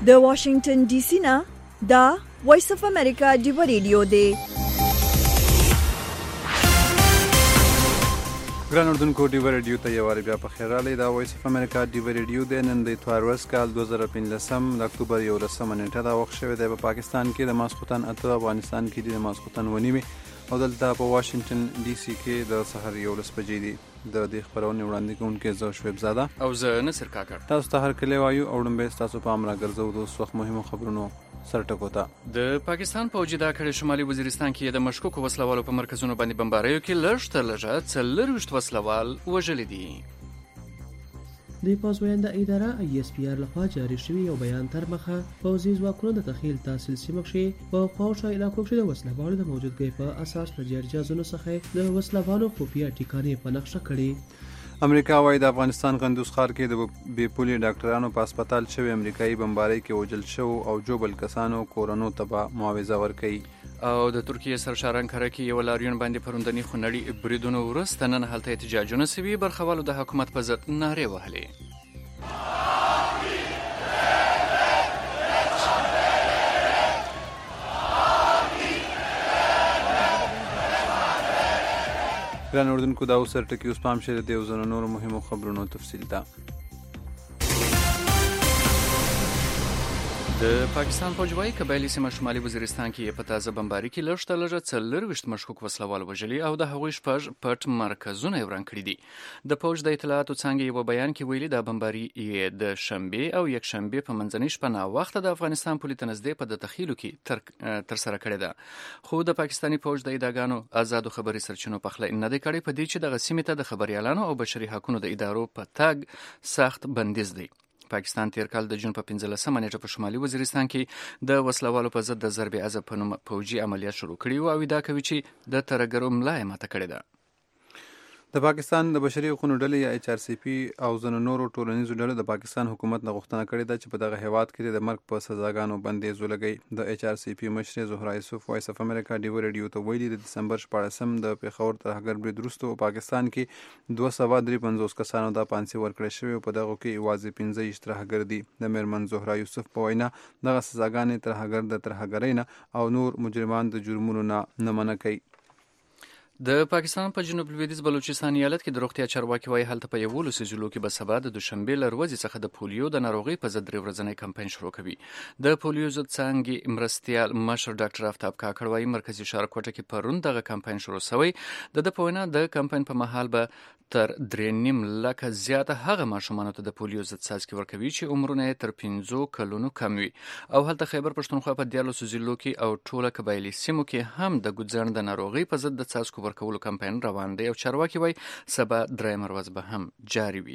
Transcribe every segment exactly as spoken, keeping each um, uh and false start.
د واشنگټن ډي سي نه دا وایس اف امریکا دی ریډیو دی. ګران اردوونکو ډیو ریډیو ته یو وار بیا په خیر راغلی. دا وایس اف امریکا ډیو ریډیو دی. نن د اتوار ورځ کال دوه زره پنځلسم د اکتوبر یولسمه نیټه دا وخت شوی دی. په پاکستان کې د ماسخوتن اته، افغانستان کې د ماسخوتن اوه نیمې او دلته په واشنگټن ډي سي کې د سحر یولس بجې دي. د دې خبرونې وړاندې کوونکی زه شعیب زاده او زه نصر کاکړ. تاسو ته هرکلی وایو او وړاندې تاسو پام راګرځو د اوس وخت مهمو خبرونو سرټکو ته. د پاکستان پوځي دا کړي شمالي وزیرستان کې د مشکوکو وسلوالو په مرکزونو باندې بمباریو کې لږ تر لږه څلورویشت وسلوال وژلي دي. د پاسوینده اداره ای اس پی آر لخوا جاری شوی یو بیان تر مخه پوځي ځواکونو د تخیل تحصیل سیمه کې په خواوشا علاقو کې د وسلوالو د موجودګۍ په اساس د جرجازونو څخه د وسلوالو خفیه ټیکانې په نقشه کړي. امریکا وايي د افغانستان قندوز ښار کې د بیپولي ډاکټرانو په هسپتال شوی امریکایي بمبارۍ کې وژل شوو او جوبل کسانو کورونو ته به معاوضه ورکوي. او د ترکیه سرشار انکره کې یو لاریون باندې پروندنی خونړي بریدونو وروسته نن هلته احتجاجونه سوي. برخوالو د حکومت په ضد نارې وهلې. ګران اردوونکو دا اوس سرټکي اوس پام شه د یو ځینو نورو مهمو خبرونو تفصیل ته. د پاکستان فوج وايي قبایلي سیمه شمالي وزیرستان کې په تازه بمباري کې لږ تر لږه څلورویشت مشکوک وسلوال وژلي او د هغوی شپږ پټ مرکزونه یې وران کړي دي. د فوج د اطلاعاتو څانګې یو بیان کې ویلي دا بمباري یې د شنبې او یک شنبې په منځنۍ شپه ناوخته د افغانستان پولي ته نږدې په د تخیلو کې تر ترسره کړې ده. خو د پاکستاني فوج د اداګانو آزادو خبري سرچینو په خله نه دی کړی په دې چې دغه سیمې ته د خبريالانو او بشري حقوقو د ادارو په تګ سخت بندیز دی. پاکستان تیر کال د جون په پنځلسمه نیټه په شمالي وزیرستان کې د وسلوالو په ضد د ضرب عضب په نوم پوځي عملیات شروع کړي او ادعا کوي چې د ترګرو ملا یې ماته کړې ده. د پاکستان د بشري حقوقو ډلې یا ایچ آر سی پی او ځینو نورو ټولنیزو ډلو د پاکستان حکومت نه غوښتنه کړې ده چې په دغه هیواد کې د مرګ په سزاګانو بندیز ولګوي. د ایچ آر سی پی مشر زهرا یوسف وایس اف امریکا ډیو ریډیو ته ویلي د دسمبر شپاړسم د پیښور ترهګر برید وروسته پاکستان کې دوه سوه درې پنځوس کسانو د پانسي ورکړی شوی او په دغو کې یوازې پنځه ویشت ترهګر دي. د میرمن زهرا یوسف په وینا دغه سزاګانې ترهګر د ترهګرۍ نه او نور مجرمان د جرمونو نه نه منع کوي. د پاکستان په جنوب لویدیځ بلوچستان ایالت کې د روغتیا چارواکي وايي هلته په یولس ضلعو کې به سبا د دوشنبې له ورځې څخه د پولیو د ناروغۍ په ضد درې ورځنی کمپاین شروع کوي. د پولیو ضد څانګې مرستیال مشر ډاکټر آفتاب کاکړ وايي مرکزي ښار کوټه کې پرون دغه کمپاین شروع شوی. د د په وینا د کمپاین په مهال به تر درې نیم لکه زیاته هغه ماشومانو ته د پولیو ضد څاڅکي ورکوي چې عمرونه یې تر پنځو کلونو کم وي. او هلته خیبر پښتونخوا په دیارلسو ضلعو کې او ټوله قبایلي سیمو کې هم د ګوځند د ناروغۍ په ضد د څاڅکو ورکولو کمپاین روان دی او چارواکي وايي سبا درېیمه ورځ به هم جاري وي.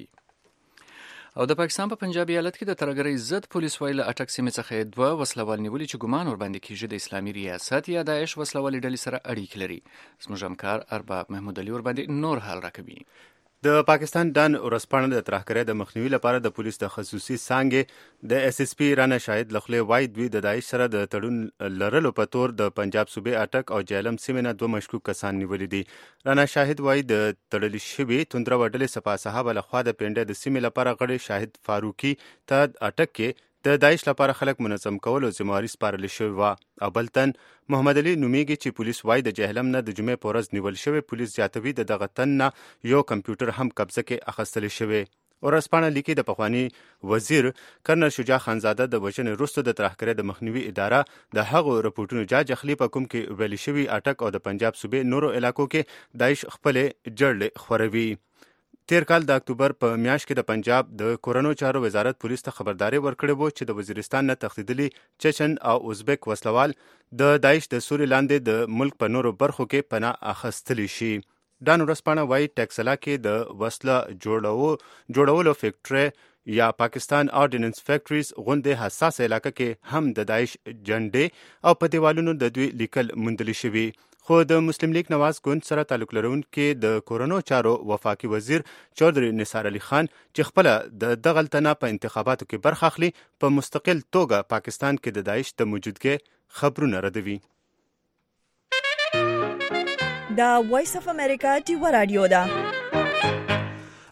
او د پاکستان په پنجاب ایالت کې د ترګرۍ ضد پولیس وايي له اټک سیمې څخه دوه وسلوال نیولي چې ګمان ورباندې کیږي د اسلامي ریاست یا داعش وسلوالي ډلې سره اړیکې لري. زموږ همکار ارباب محمود علي ورباندې نور حال راکوي. د پاکستان ډان ورسپانه د ترهګرۍ د مخنیوي لپاره د پولیس د خصوصي څانګې د ایس ایس پی رانا شاهد لخلې وای دوی د داعش سره د تړون لرلو په تور د پنجاب صوبې اټک او جیلم سیمې نه دوه مشکوک کسان نیولي دي. رانا شاهد وای د تړلې شوي توندره وډلې سپاه صحابه لخوا د پنډه د سیمې لپاره غړي شاهد فاروقي ته اټک کې د داعش لپاره خلک منظم کولو ذمہواري سپارل شوې وه او بلتن محمد علي نومیږي چې پولیس وای د جهلم نه د جمعې په ورځ نیول شوی. پولیس زیاتوي د دغه تن نه یو کمپیوټر هم قبضه کې اخیستل شوی. ورسپانه لیکي د پخوانی وزیر کرنل شجاع خانزاده د وژنې وروسته د ترهګرۍ د مخنیوي اداره د هغو رپورټونو جاج اخلي په کوم کې ویل شوي اټک او د پنجاب صوبې نورو علاقو کې داعش خپلې جړلې خوروي. تیر کال د اکتوبر په میاشت کې د پنجاب د کورونو چارو وزارت پولیس ته خبرداري ورکړې وه چې د وزیرستان نه تښتېدلي چچن او ازبک وسلوال د داعش د سوري لاندې د ملک په نورو برخو کې پناه اخیستلی شي. ډان ورسپانه وایي ټیکسلا کې د وسله جوړولو جوړولو فیکټرۍ یا پاکستان آرډیننس فیکټریز غوندې حساس علاقه کې هم د داعش جنډې او په دیوالونو د دوی لیکل موندلی شوي. خو د مسلم لیگ نواز ګوند سره تعلق لرونکي د کورونو چارو وفاقي وزیر چودھری نثار علي خان چې خپله د دغلتنه په انتخاباتو کې برخه اخلي په مستقل توګه پاکستان کې د داعش د موجودګۍ خبرونه ردوي. دا وایس اف امریکا ټي و رادیو ده.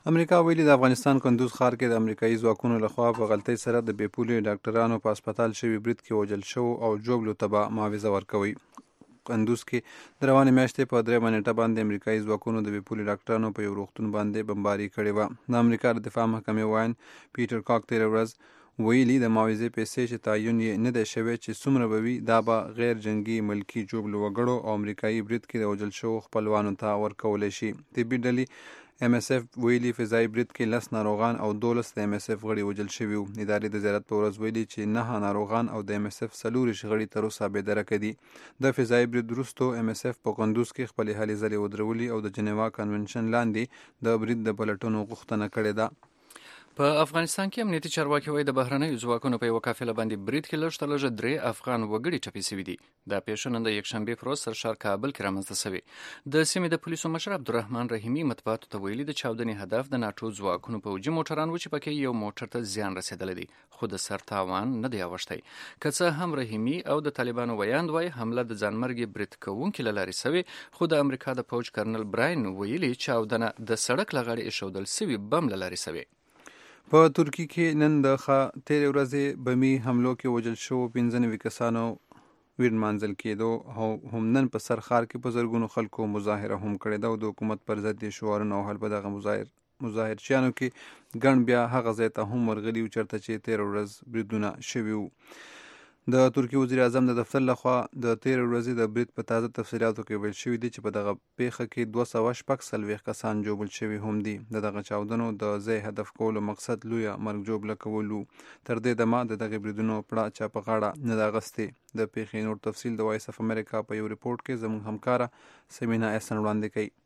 امریکا ویلي د افغانستان کندوز ښار کې د امریکایي ځواکونو لخوا په غلطۍ سره د بې پولې ډاکټرانو په هسپتال شوي برید کې وژل شو او جوړلو ته به معاوضه ورکوي. کندوز کې د روانې میاشتې په درېیمه نیټه باندې امریکایي ځواکونو د بې پولې ډاکټرانو په یو روغتون باندې بمباري کړې وه. د امریکا د دفاع محکمې وایي پیټر کاک تېره ورځ ویلي د معاوضې پیسې چې تعین یې نه دی شوی چې څومره به وي دا به غیر جنگي ملکي جوړلو وګړو او امریکایي برید کې د وژل شوو خپلوانو ته ورکولی شي. طبي ډلې ایم ایس ایف ویلي فضایي برید کې لس ناروغان او دولس د ایم ایس ایف غړي وژل شوي وو. ادارې د زیارت په ورځ ویلي چې نهه ناروغان او د ایم ایس ایف څلورویشت غړي تر اوسه بېدرکه دي. د فضایي برید وروستو ایم ایس ایف په کندوز کې خپلې هلې ځلې ودرولي او د جنیوا کنونشن لاندې د برید د پلټنو غوښتنه کړې ده. په افغانستان کې امنیتي چارواکي وایي د بهرنیو ځواکونو په یوه قافله باندې برید کې لږ تر لږه درې افغان وګړي ټپي شوي دي. دا پیښه نن د یکشنبې په ورځ سرشار کابل کې رامنځته شوې. د سیمې د پولیسو مشر عبدالرحمن رحیمي مطبوعاتو ته ویلي د چاودنې هدف د ناټو ځواکونو پوځي موټران و چې پکې یو موټر ته زیان رسېدلی دی خو د سر تاوان نه دی اوښتی. که څه هم رحیمي او د طالبانو ویاند وایي حمله د ځانمرګي برید کوونکي له لارې شوې خو د امریکا د پوځ کرنل براین ویلي چاودنه د سړک له غاړې ایښودل شوي بم له لارې شوې. په ترکي کې نن د تېرې ورځې بمي حملو کې وژل شوو پنځه نوي کسانو ویر مانځل کېدو او هم نن په سر ښار کې په زرګونو خلکو مظاهره هم کړې ده او د حکومت پر ضد یې شعارونه وهل. په دغه مظاهر مظاهرچیانو کې ګڼ بیا هغه ځای ته هم ورغلي وو چېرته چې تېره ورځ بریدونه شوي وو. د ترکي وزیر اعظم د دفتر لخوا د تېرې ورځې د برید په تازه تفصیلاتو کې ویل شوي دي چې په دغه پیښه کې دوه سوه شپږ څلوېښت کسان ژوبل شوي هم دي. د دغه چاودنو د ځای هدف کولو مقصد لویه مرګ ژوبله کول وو. تر دې دمه د دغې بریدونو پړه چا په غاړه نه ده اخیستې. د پیښې نور تفصیل د وایس اف امریکا په یو ریپورټ کې زموږ همکاره سمینا احسن وړاندې کوي.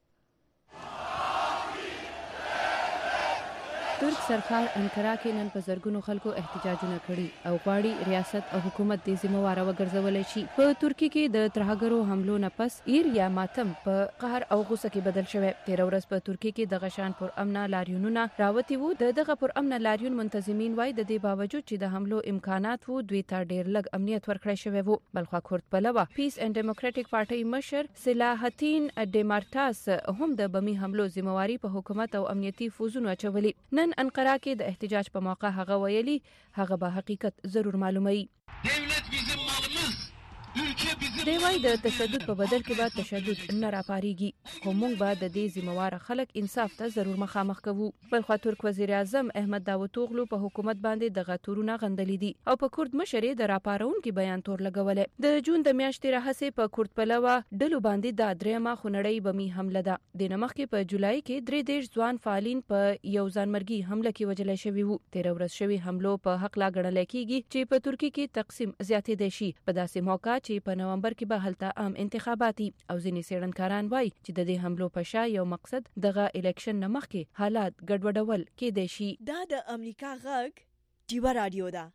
ترک سرکار انکرا کې نن په زرګونو خلکو احتجاجونه کړي او غواړي ریاست او حکومت دې ذمہواره وګرځولی شي. په ترکي کې د ترهګرو حملو نه پس ایر یا ماتم په قهر او غوسه کې بدل شوی. تېره ورځ په ترکي کې دغه شان پر امنه لاریونونه راوتي وو. د دغه پر امنه لاریون منتظمین وایي د دې باوجود چې د حملو امکانات وو دوی ته ډېر لږ امنیت ورکړی شوی وو. بلخوا کورد پلوه پیس اینډ ډیموکراټیک پارټۍ مشر صلاحالدین ډیمارټاس هم د بمي حملو ذمہواري په حکومت او امنیتي فوزونو اچولي. نن انقره کې د احتجاج په موقع هغه ویلي هغه به حقیقت ضرور معلوموي. دی وايي د تشدد په بدل کې به تشدد نه راپاریږي خو موږ به د دې ذمہواره خلک انصاف ته ضرور مخامخ کوو. بلخوا ترک وزیر اعظم احمد داوطوغلو په حکومت باندې دغه تورونه غندلي دي او په کورد مشر یې د راپارونکي بیان تور لګولی. د جون د میاشتې راهیسې په کورد پلوه ډلو باندې دا درېیمه خونړۍ بمي حمله ده. د نه مخکې په جولای کې درې دېرش ځوان فعالین په یو ځانمرګي حمله کې وژلی شوي وو. تېره ورځ شوي حملو په حقله ګڼلی کېږي چې په ترکي کې تقسیم زیاتېدی شي په داسې موقع چې په نومبر کې به هلته عام انتخاباتي او ځینې څېړنکاران وایي چې د دې حملو په شا یو مقصد دغه الیکشن نه مخکې حالات ګډوډول کېدی شي. دا د امریکا غږ ډیوه رادیو ده.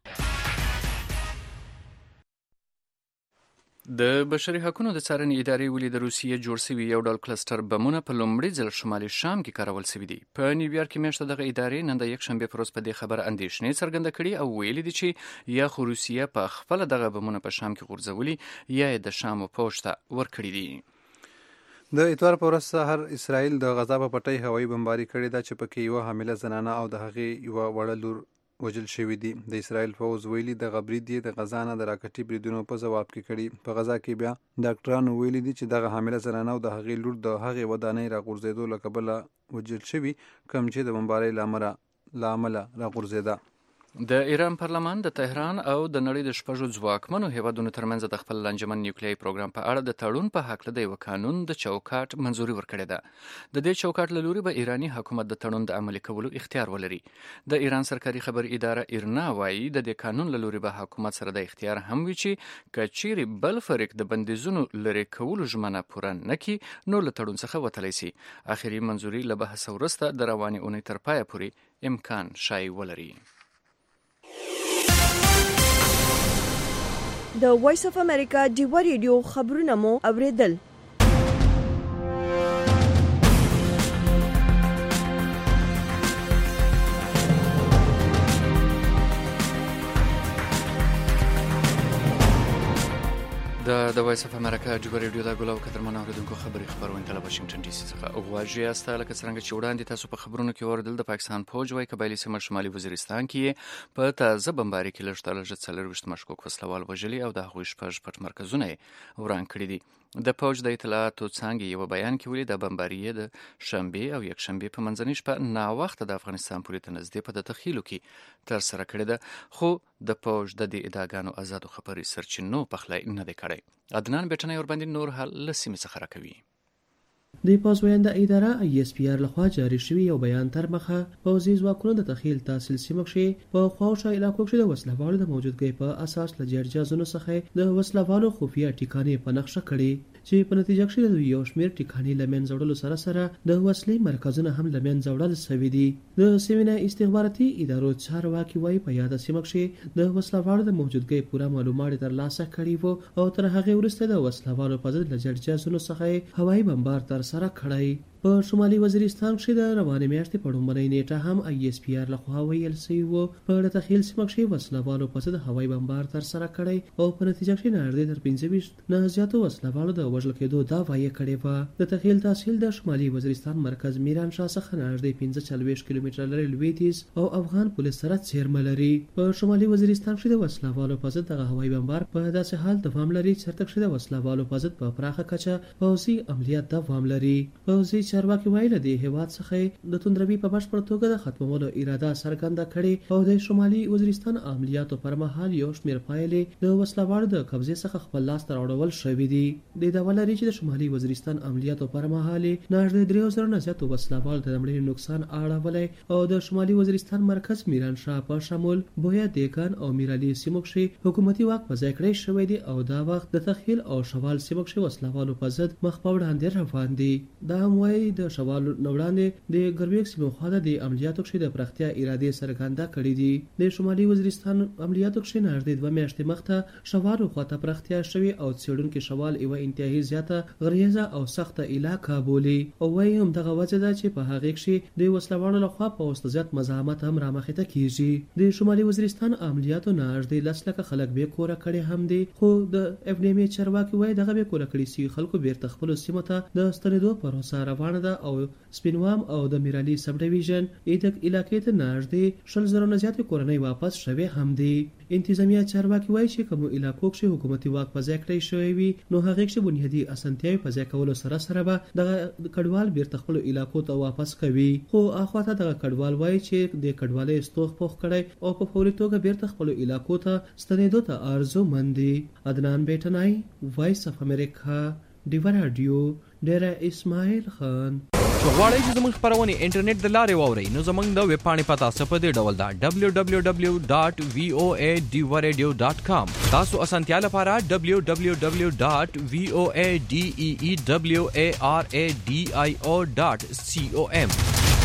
د بشري حقوقو د څارنې ادارې ویلي د روسیې جوړ شوي یو ډول کلسټر بمونه په لومړي ځل شمالي شام کې کارول شوي دي. په نیویارک کې میاشته دغه ادارې نن د یکشنبې پر ورځ په دې خبره اندېښنې څرګنده کړي او ویلي دي چې یا خو روسیه په خپله دغه بمونه په شام کې غورځولي یا یې د شام پوځ ته ورکړي دي. د اتوار په ورځ سهار اسرائیل د غزا په پټۍ هوایي بمباري کړې ده چې پکې یوه حامله زنانه او د هغې یوه وړه لور وژل شوي دي. د اسرائیل پوځ ویلي دغه برید یې د غزا نه د راکټي بریدونو په ځواب کې کړي. په غزا کې بیا ډاکټرانو ویلي دي چې دغه حامله زنانه او د هغې لور د هغې ودانۍ راغورځېدو له کبله وژل شوي کوم چې د بمبارۍ له امله راغورځېده. د ایران پارلمان د تهران او د نړۍ د شپږو ځواکمنو هیوادونو ترمنځ د خپل لانجمن نیوکلیایي پروګرام په اړه د تړون په هکله د یو قانون د چوکاټ منظوري ورکړې ده. د دې چوکاټ له لوري به ایراني حکومت د تړون د عملي کولو اختیار ولري. د ایران سرکاري خبر اداره ایرنا وایي د دې قانون له لوري به حکومت سره د اختیار هم وي چې که چیرې بل فریق د بندیزونو لرې کولو ژمنه پوره نه کړي نو له تړون څخه وتلی سي. اخري منظوري له بحث وروسته د روانې اونۍ تر پایه پورې امکان شای ولري. د وایس اف امریکا ډیوه ریډیو خبرونه مو اوریدل. د د وایس اف امریکا ډیو ریډیو دا ګلو قدرمن اوریدونکو خبري خبرونه د واشنگټن ډي سي څخه غواړي استه لکه څنګه چې وړاندې تاسو په خبرونو کې وردل د پاکستان فوج وايي قبایلی سیمه شمالي وزیرستان کې په تازه بمباري کې لږ تر لږه څلور وشت مشکوک وسلوال وژلي او د هغوی شپږ پټ مرکزونه وران کړي دي. د فوج د اطلاعاتو څانګې یو بیان کې ویلي د بمباري د شنبه او یک شنبه په منځنۍ شپه نا وخت د افغانستان پولیس ته نږدې په تخیلو کې تر سره کړی ده، خو د فوج د دې ادعاګانو آزادو خبري سرچینو پخلی نه دی کړی. عدنان بیٹنی اور باندې نور حال لسیمه څخه راکوي. د پاسوینده اداره ای اس پی آر لخوا جاری شوی یو بیان تر مخه پوځي ځواکونو د تخیل تحصیل سیمه کې په خواوشا علاقو کې د وسلوالو د موجودګۍ په اساس له جرجازونو څخه د وسلوالو خفیه ټیکانې په نقشه کړي چې په نتیجه کې د یو شمېر ټیکانې لمن زوړلو سره سره د وسلې مرکزونه هم لمن زوړل شوي دي. د سیمه استخباراتي ادارو چارواکي وايي په یاد سیمه کې د وسلوالو د موجودګۍ پوره معلومات ترلاسه کړي وو او تر هغه وروسته د وسلوالو په ضد له جرجازونو څخه هوایي بمبار تر سره کړی. په شمالي وزیرستان کې د روانې میاشتې په لومړۍ نیټه هم ای اس پی آر لخوا ویل شوي وو په تخیل سیمه کې وسلوالو په ضد هوایي بمبار تر سره کړی او په نتیجه کې نږدې تر پنځه ویشت نه زیاتو وسلوالو د وژل کېدو دعوا یې کړې وه. د تخیل تحصیل د شمالي وزیرستان مرکز میران شاه څخه نږدې پنځه څلوېښت کیلومتره لرې لویدیځ او افغان پولیس سره څیرمه لري. په شمالي وزیرستان کې د وسلوالو په ضد دغه هوایي بمبار په داسې حال دوام لري چېرته چې د وسلوالو په ضد په پراخه کچه پوځي عملیات دوام لري. پوځي چارواکي وایي له دې هېواد څخه د توندروي په بشپړ توګه د ختمولو اراده څرګنده کړې او د شمالي وزیرستان عملیاتو پر مهال یو شمېر پایلې د وسلوالو د قبضې څخه خپل لاس ته راوړل شوي دي. د دعوا لري چې د شمالي وزیرستان عملیاتو پر مهال نږدې درېو زرو نه زیاتو وسلوالو ته د مړینې نقصان اړولی او د شمالي وزیرستان مرکز میران شاه په شمول بویا دیګان او میرالي سیمو کې حکومتي واک په ځای کړی شوی دی او دا وخت د تخیل او شوال سیمو کې وسلوالو په ضد مخ په وړاندې روان دي. دا هم وایي د شوال نوړاندې د ګرویک سیمو خوا د عملیاتو کې د پراختیا اراده څرګنده کړې دي. د شمالي وزیرستان عملیاتو کې نږدې دوه میاشتې مخته شوالو خواته پراختیا شوې او څېړونکي شوال یوه انتهایی زیاته غریزه او سخته علاقه بولي او وایي همدغه وجه ده چې په هغې کې د وسلوالو لخوا په وسط زیات مزاحمت هم رامخته کیږي. د شمالي وزیرستان عملیاتو نږدې لس لکه خلک بې کوره کړي هم دي، خو د اف ډي ام چارواکي وایي دغه بې کوره کړي سوي خلکو بیرته خپلو سیمو ته د ستنېدو پروسه روانه ده او سپینوام او د میرالي سب ډیویژن ایدک علاقې ته نږدې شل زرو نه زیاتې کورنۍ واپس شوې هم دي. انتظامیه چارواکي وایي چې کومو علاقو کې حکومتي واک په ځای کړی شوی وي نو هغې کې بنیادي اسانتیاوې په ځای کولو سره سره به دغه کډوال بیرته خپلو علاقو ته واپس کوي. خو اخواته دغه کډوال وایي چې د کډوالۍ ستوغ پوخ کړی او په فوري توګه بیرته خپلو علاقو ته ستنېدو ته ارزومند دي. عدنان بیٹنای، وایس اف امریکا، ډیوه راډیو، ډیره اسماعیل خان. غواړئ چې زموږ خپرونې انټرنیټ د لارې واورئ نو زموږ د ویب پاڼې پته څه په دې ډول ده ډبلیو ډبلیو ډبلیو ډاټ وی او ای ډیوه ریډیو ډاټ کام. تاسو اسانتیا لپاره ډبلیو ډبلیو ډبلیو ډاټ وی او ای ډي ای ای ډبلیو ای آر ای ډي آی او ډاټ سی او ایم.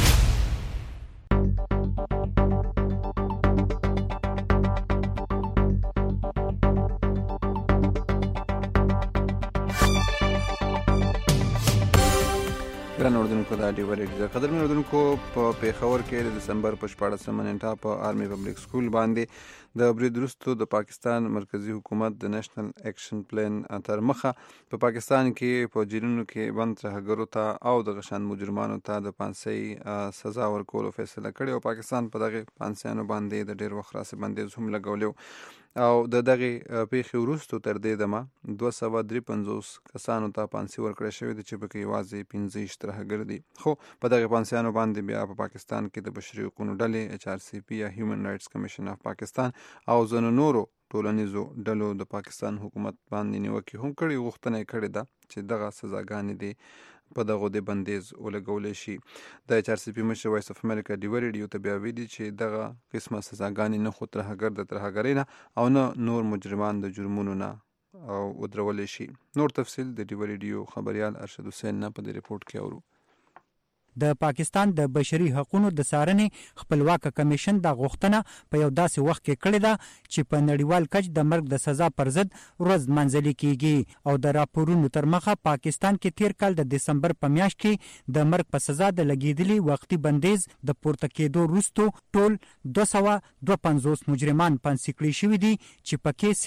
ګران اوردونکو دا ډیوه ریډیو ده. قدرمن اوردونکو په پیښور کې د دسمبر په شپاړسمه نیټه په آرمي پبلک سکول باندې د برید وروسته د پاکستان مرکزی حکومت د نېشنل اکشن پلان تر مخه په پاکستان کې په جیلونو کې بند ترهګرو ته او د غشان مجرمانو ته د پانسۍ سزا ورکولو فیصله کړې او پاکستان په دغه پانسیانو باندې د ډېر وخت راسې بندیز هم لګولی او د دغه پیښې وروسته تر دې دمه دوه سوه درې پنځوس کسانو ته پانسي ورکړی شوې ده چې پکې یوازې پنځه ویشت ترهګر دي. خو په دغه پانسیانو باندې بیا په پاکستان کې د بشري حقوقو ډلې ایچ آر سی پی یا هیومن رایټس کمیشن اف پاکستان او ځینو نورو ټولنیزو ډلو د پاکستان حکومت باندې نیوکې هم کړي، غوښتنه یې کړې ده چې دغه سزاګانې دي په دغو د بندیز ولګولی شي. د ایچ آر سی پی مشر وایس اف امریکا ډیوه ریډیو ته بیا ویلي چې دغه قسمه سزاګانې نه خو ترهګر د ترهګرۍ نه او نه نور مجرمان د جرمونو نه او ودرولی شي. نور تفصیل د ډیوه ریډیو خبریال ارشد حسین نه په دې رپورټ کې اورو. د پاکستان د بشري حقوقو د څارنې خپلواک کمیشن د غوښتنه په یو داسې وخت کې کړې ده چې په نړیوال کچ د مرګ د سزا پر ضد ورځ منځلي کیږي او د راپورونو تر مخه پاکستان کې تیر کال د دسمبر په میاشت کې د مرګ په سزا د لګیدلي وختي بندیز د پورته کېدو وروسته ټول دوه سوه دوه پنځوس مجرمان پانسي کړي شوي دي چې پکې صرف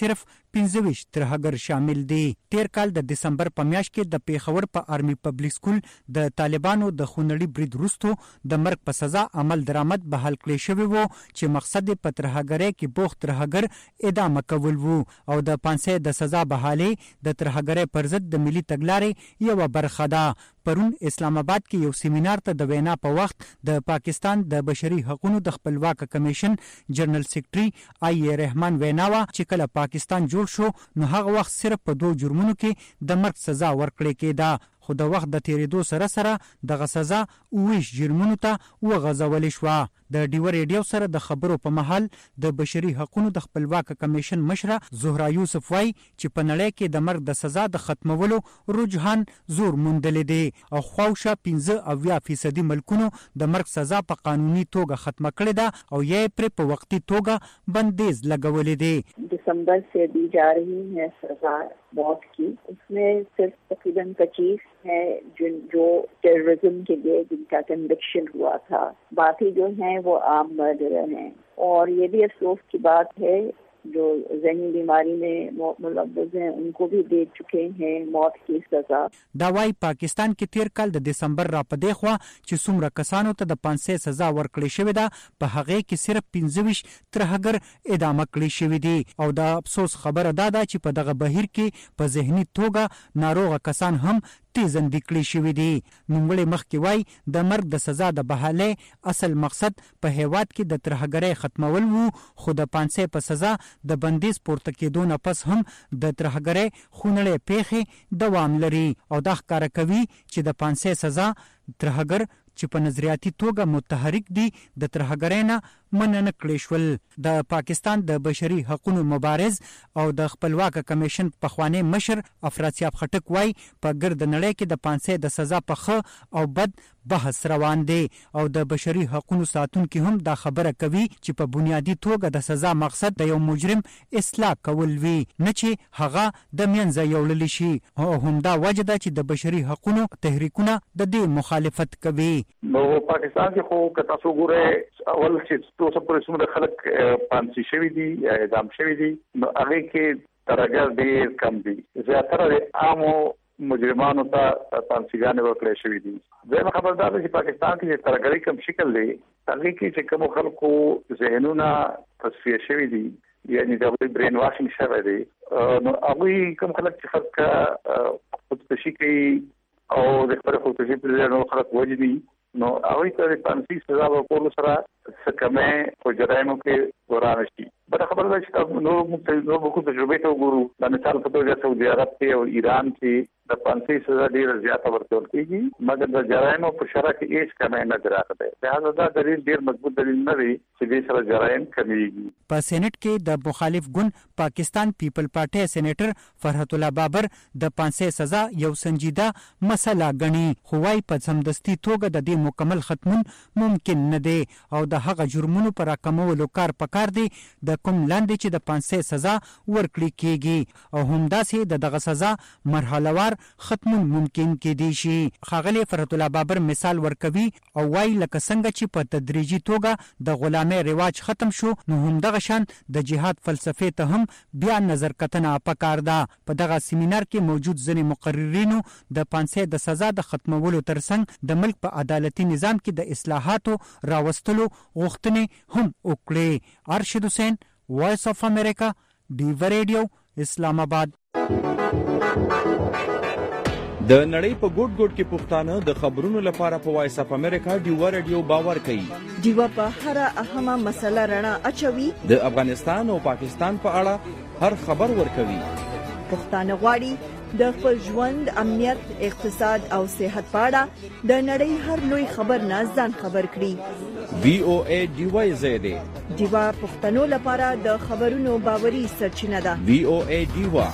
پنځه ویشت ترهګر شامل دي. تیر کال د دسمبر په میاشت کې د پیښور په آرمي پبلک سکول د طالبانو د خونړي برید وروسته د مرګ په سزا عمل درآمد بحال کړی شوی وو چې مقصد یې په ترهګرۍ کې بوخت ترهګر ادامه کول وو او د پانسۍ د سزا بحالي د ترهګرۍ پر ضد د ملي تګلارې یوه برخه ده. پرون اسلام آباد کې یو سیمینار ته د وینا په وخت د پاکستان د بشري حقوقو د خپلواک کمیشن جنرال سیکریټري آی رحمان ویناوه چې کله پاکستان جوړ شو نو هغه وخت صرف په دوه جرمونو کې د مرګ سزا ورکړې کېده، خو د وخت د تیریدو سره سره دغه سزا اوویش جرمونو ته وغځولې شوه. د ډیو ریډیو سره د خبرو په مهال د بشري حقوقو د خپلواک کمیشن مشره زهرا یوسف وای چې په نړۍ کې د مرګ د سزا د ختمولو رجحان زور موندلی دی او خواوشا پنځه اویا فیصدي ملکونو د مرګ سزا په قانوني توګه ختمه کړې ده او یې پرې په وقتي توګه بندیز لګولې دی. दिसंबर से दी जा रही है सजा मौत की, उसमें सिर्फ तकरीबन पच्चीस है जिन जो टेररिज्म के लिए जिनका कन्विक्शन हुआ था, बाकी जो हैं वो आम मर्डरर हैं. और ये भी अफसोस की बात है जो ज़हनी बीमारी में मुलव्वस हैं उनको भी दे चुके हैं मौत की सजा. دا وايي پاکستان کې تیر کال د دسمبر را پدې خوا چې څومره کسانو ته د پانسۍ سزا ورکړې شوې ده په هغه کې صرف پنځه ویشت ترهګر ادامه کړی شوی دي او د افسوس خبره دا ده چې په دغه بهیر کې په ذهني توګه ناروغه کسان هم تیزندې کړی شوي دي. نوموړی مخکې وایي د مرګ د سزا د بحالۍ اصل مقصد په هیواد کې د ترهګرۍ ختمول وو، خو د پانسۍ په سزا د بندیز پورته کېدو نه پس هم د ترهګرۍ خونړۍ پیښې دوام لري او دا ښکاره کوي چې د پانسۍ سزا ترهګر چې په نظریاتي توګه متحرک دي د ترهګرۍ نه مننه کړی شول. د پاکستان د بشري حقوقو مبارز او د خپلواک کمیشن پخوانی مشر افراسیاب خټک وای په ګرد نړۍ کې د پانسۍ د سزا په ښه او بد بحث روان دی او د بشري حقوقو ساتونکي هم دا خبره کوي چې په بنیادی توګه د سزا مقصد د یو مجرم اصلاح کول وي نه چې هغه د منځه یوړل شي او همدا وجه ده چې د بشري حقوقو تحریکونه د دې مخالفت کوي. نو پاکستان کې خو که تاسو ګورئ اول چې تاسو پرې څومره خلک پانسي شوي دي یا اعدام شوي دي نو هغه کې ترهګر ډېر کم دي، زیاتره د عامو مجرمانو ته پانسیګانې ورکړې شوي دي. دویمه خبر دا ده چې پاکستان کې چې ترهګرۍ کوم شکل دی هغې کې چې کومو خلکو ذهنونه تصفیه شوي دي یعنې د هغوی برین واشنګ شوی دی نو هغوی کوم خلک چې خلک خودکشي کوي او د خپل خودکشي پر ځای نور خلک وژني نو هغوی ته د پانسۍ سزا ورکولو سره څه کمی په جرایمو کې ورانه شي. بله خبره ده چې نور موږ تجربې ته وګورو، د مثال په توګه سعودي عرب کې او ایران کې د پانسۍ سزا ډېره زیاته ورکول کېږي مګر د جرایمو په شرح کې هېڅ کمی نه دی راغلی. لهذا دا دلیل ډېر مضبوط دلیل نه دی چې دې سره جرایم کمیږي. په سینټ کې د مخالف ګوند پاکستان پیپل پارټۍ سېنیټر فرحت الله بابر د پانسۍ سزا یو سنجیده مسله ګڼي خو وايي په سمدستي توګه د دې مکمل ختمون ممکن نه دی او د هغه جرمونو پر راکمولو کار پکار دی د کوم لاندې چې د پانسۍ سزا ورکړي کېږي او همداسې د دغه سزا مرحلهوار ختمون ممکن کېدی شي. ښاغلی فرحت الله بابر مثال ورکوي او وايي لکه څنګه چې په تدریجي توګه د غلامۍ رواج ختم شو نو همدغه شان د جهاد فلسفې ته هم بیا نظر کتنه پکار ده. په دغه سیمینار کې موجود ځینې مقررینو د پانسۍ د سزا د ختمولو ترڅنګ د ملک په عدالتي نظام کې د اصلاحاتو راوستلو غوښتنې هم وکړې. ارشد حسین، وایس اف امریکا، ډیو ریډیو، اسلام آباد. د نړۍ په ګوټ ګوټ کې پښتانه د خبرونو لپاره په وایس اف امریکا ډیو ریډیو باور کوي. ډیو په هر اهمه مسله رڼا اچوي. د افغانستان او پاکستان په اړه هر خبر ورکوي. پښتانه غواړي د خپل ژوند، امنیت، اقتصاد او صحت په اړه د نړۍ هر لوی خبر نه ځان خبر کړي. وی او ای ډیو زیاده ډیو پښتنو لپاره د خبرونو باوري سرچینه ده. وی او ای ډیو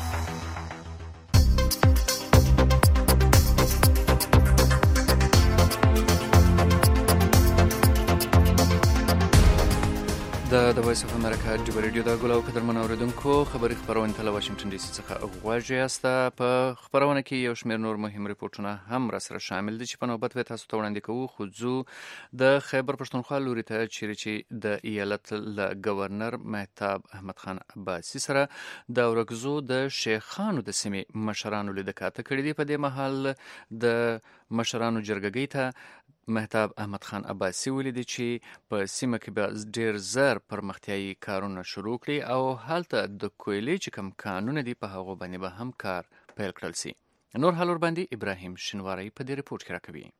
د وایس اف امریکا ډیو ریډیو د ګلو قدرمن اوریدونکو خبري خبرونه تل واشنگټن ډي سي څخه غواړي یاست. په خبرونه کې یو شمېر نور مهم ریپورتونه هم را سره شامل دي چې په نوبت به تاسو ته وړاندې کوو. خو ځو د خیبر پښتونخوا لوري ته چیرې چې د ایالت له گورنر مهتاب احمد خان عباسي سره د اورګزو د شیخانو د سیمې مشرانو لیدکاته کړې دي. په دې مهال د مشرانو جرګګۍ ته مهتاب احمد خان عباسي ولیدي چې په سیمه کې به ډیر زر پرمختیايي کارونه شروع کړي او هلته د کویلې چې کم قانون دي په هغه باندې به هم کار پیل کړل شي. نور حال ور باندې ابراهیم شنواری په دې ریپورت کې راکوي.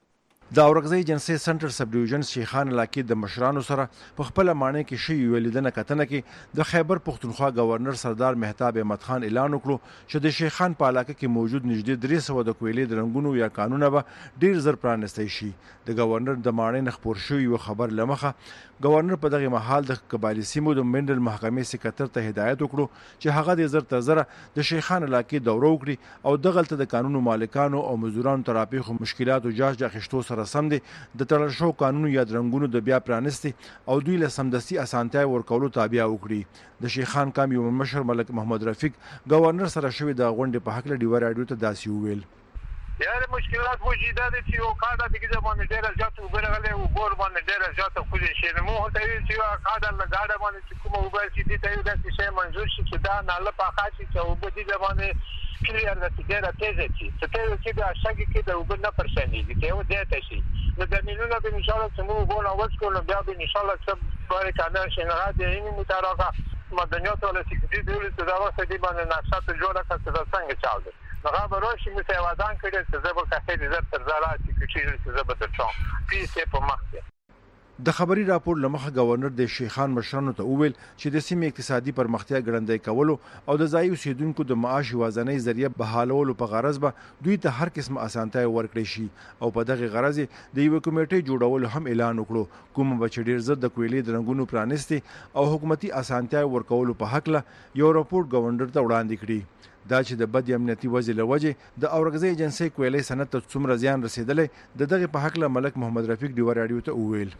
د اورګزۍ جنسي سنټر سب ډیویژن شیخان علاقې د مشرانو سره په خپل معنی کې شی ولیدنه کتنه کې د خیبر پښتونخوا گورنر سردار مهتاب احمد خان اعلان وکړو چې د شیخان په علاقه کې موجود نږدې درې سوه د کویلې د رنګونو یا قانونه به ډیر زر پرانستی شي. د گورنر د معنی نه خبر شوی یو خبر لمخه گورنر په دغه محل د قبایلی سیمو د منډل محکمې سکرټر ته هدایت وکړو چې هغه د زر تر زره د شیخان علاقې دوره وکړي او دغلته د قانونو مالکانو او مزدورانو ترافیق مشکلات او جاج د اخیستو سره سم دي د تړل شو قانونو یا رنګونو د بیا پرانستی او دوی له سمدستي اسانتیا ورکولو تابع وکړي. د شیخان کام یو مشر ملک محمد رفیق گورنر سره شوی د غونډې په حق له ډیوه راډیو ته داسې وویل. یاره مشکلات وجود ده چې یو کار د دې باندې ډېر زیات وګورغله او بور باندې ډېر زیات خو دې شي نو هته چې یو کار د لګاډه باندې چې کوم وګور چې دې ته یو د څه منظور شي چې دا نه له پاخه شي چې او دې باندې کلیر د ډېر تیزه شي چې ته چې د اشګي کې د وګور نه پرسند دي چې یو دې ته شي نو د مليونو به ان شاء الله چې موږ وګورو او څکو بیا به ان شاء الله چې بارے کنه شنه دې یې متراکه مدنیات ولا سکرټری دې دا واسه دې باندې نقشه جوړه کړه چې څنګه چاله هغه به راشي مې ته وادان کړی چې زه به کافي دې زر تر زرا چې چې زه به درچم پیسې په مخ کې. د خبري راپور لمخه گورنر د شیخان مشرانو ته وویل چې د سیمې اقتصادي پرمختیا ګړندۍ کولو او د ځایي اوسیدونکو د معاش وازنۍ ذریعہ بحالولو په غرض به دوی ته هر قسم اسانتیا ورکړي شي او په دغه غرض د یو کمیټې جوړول هم اعلان وکړو. کوم بچ ډیر زر د کویلې د رنګونو پرانستی او حکومتي اسانتیا ورکولو په حق له یو راپور گورنر ته وړاندې کړي. دا چې د بد امنیتي وضع لوجه د اورګزۍ ایجنسي کویلې سند ته څومره زیان رسیدلې د دغه په حق له ملک محمد رفیق ډیوه راډیو ته وویل.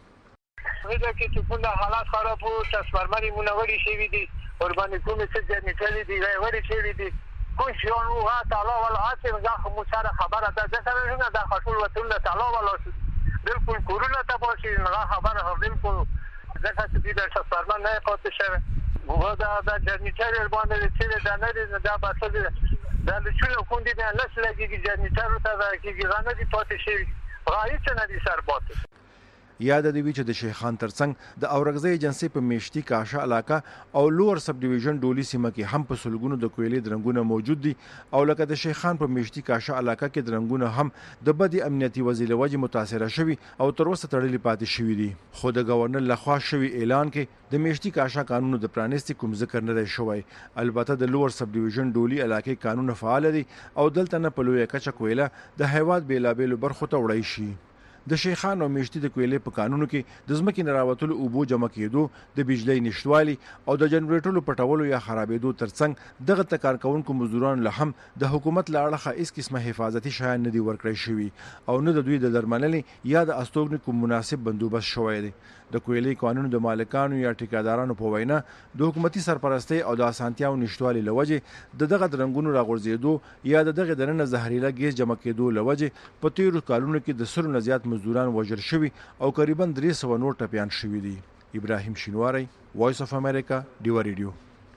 دا کې چې څنګه حالات خراب وو تاسمرمنې مونږ شي دي اور باندې کومه څه ځنې کړې دي غوړي شي دي کوم شي نو ها تعالی ولا اته دا خو سره خبره ده ځکه نه دا خاطر وته تعالی ولا بالکل کورونا ته پوښي نه خبره بالکل ځکه چې د تاسمرمن نه پاتې شوی وګا دا د جنیټر باندې چې دا نه دي دا باسه دي دا د چلو کوندې نه لسلګي جنیټر ته دا کې غانه دي پاتې شي راځي نه دي سر پاتې. یاد دی چې د شیخان ترڅنګ د اورګزۍ ایجنسي په میشتي کاشه علاقه او لوور سب ډیویژن ډولی سیمه کې هم په سلګونو د کویلې درنګونه موجود دي او لکه د شیخان په میشتي کاشه علاقه کې درنګونه هم د بد امنیتي وضع لوجه متاثره شوي او تر اوسه تړلي پاتې شوي دي. خو د گورنر لخوا شوی اعلان کې د میشتي کاشه قانون د پرانستی کوم ذکر نه دی شوی. البته د لوور سب ډیویژن ډولی علاقې قانون فعال دي او دلته نه په لویه کچه کویله د هیواد بیلابېلو برخو ته وړی شي. د شیخان او میشتي د کویلې په قانونو کې د ځمکې نه راوتلو اوبو جمع کېدو د بجلی نشټوالي او د جنریټرو پټولو یا خرابېدو ترڅنګ دغه ته کارکونکو مزدوران له هم د حکومت له اړخه هیڅ قسمه حفاظتي شیان نه دي ورکړی شوي او نه د دوی د درملنې یا د استوګنې کوم مناسب بندوبست شوی دی. د کویلې قانون د مالکانو یا ټیکادارانو په وینا د حکومتي سرپرستۍ او د اسانتیاو نشټوالي لوجه د دغه درنګونو راغورځېدو یا د دغه دننه زهريله ګیس جمع کېدو لوجه په تیرو کالونو کې د سلو نه زیات مزدوران وژل شوي او تقریبا درې سوه نور ټپیان شوي دي. ابراهیم شینواری، وایس اف امریکا، ډیوه ریډیو.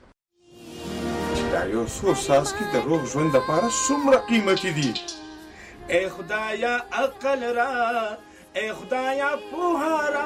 دا یو څو څاڅکي د روغ ژوند لپاره څومره قیمتي دي. ای خدایا عقل را، ای خدایا پوهه را.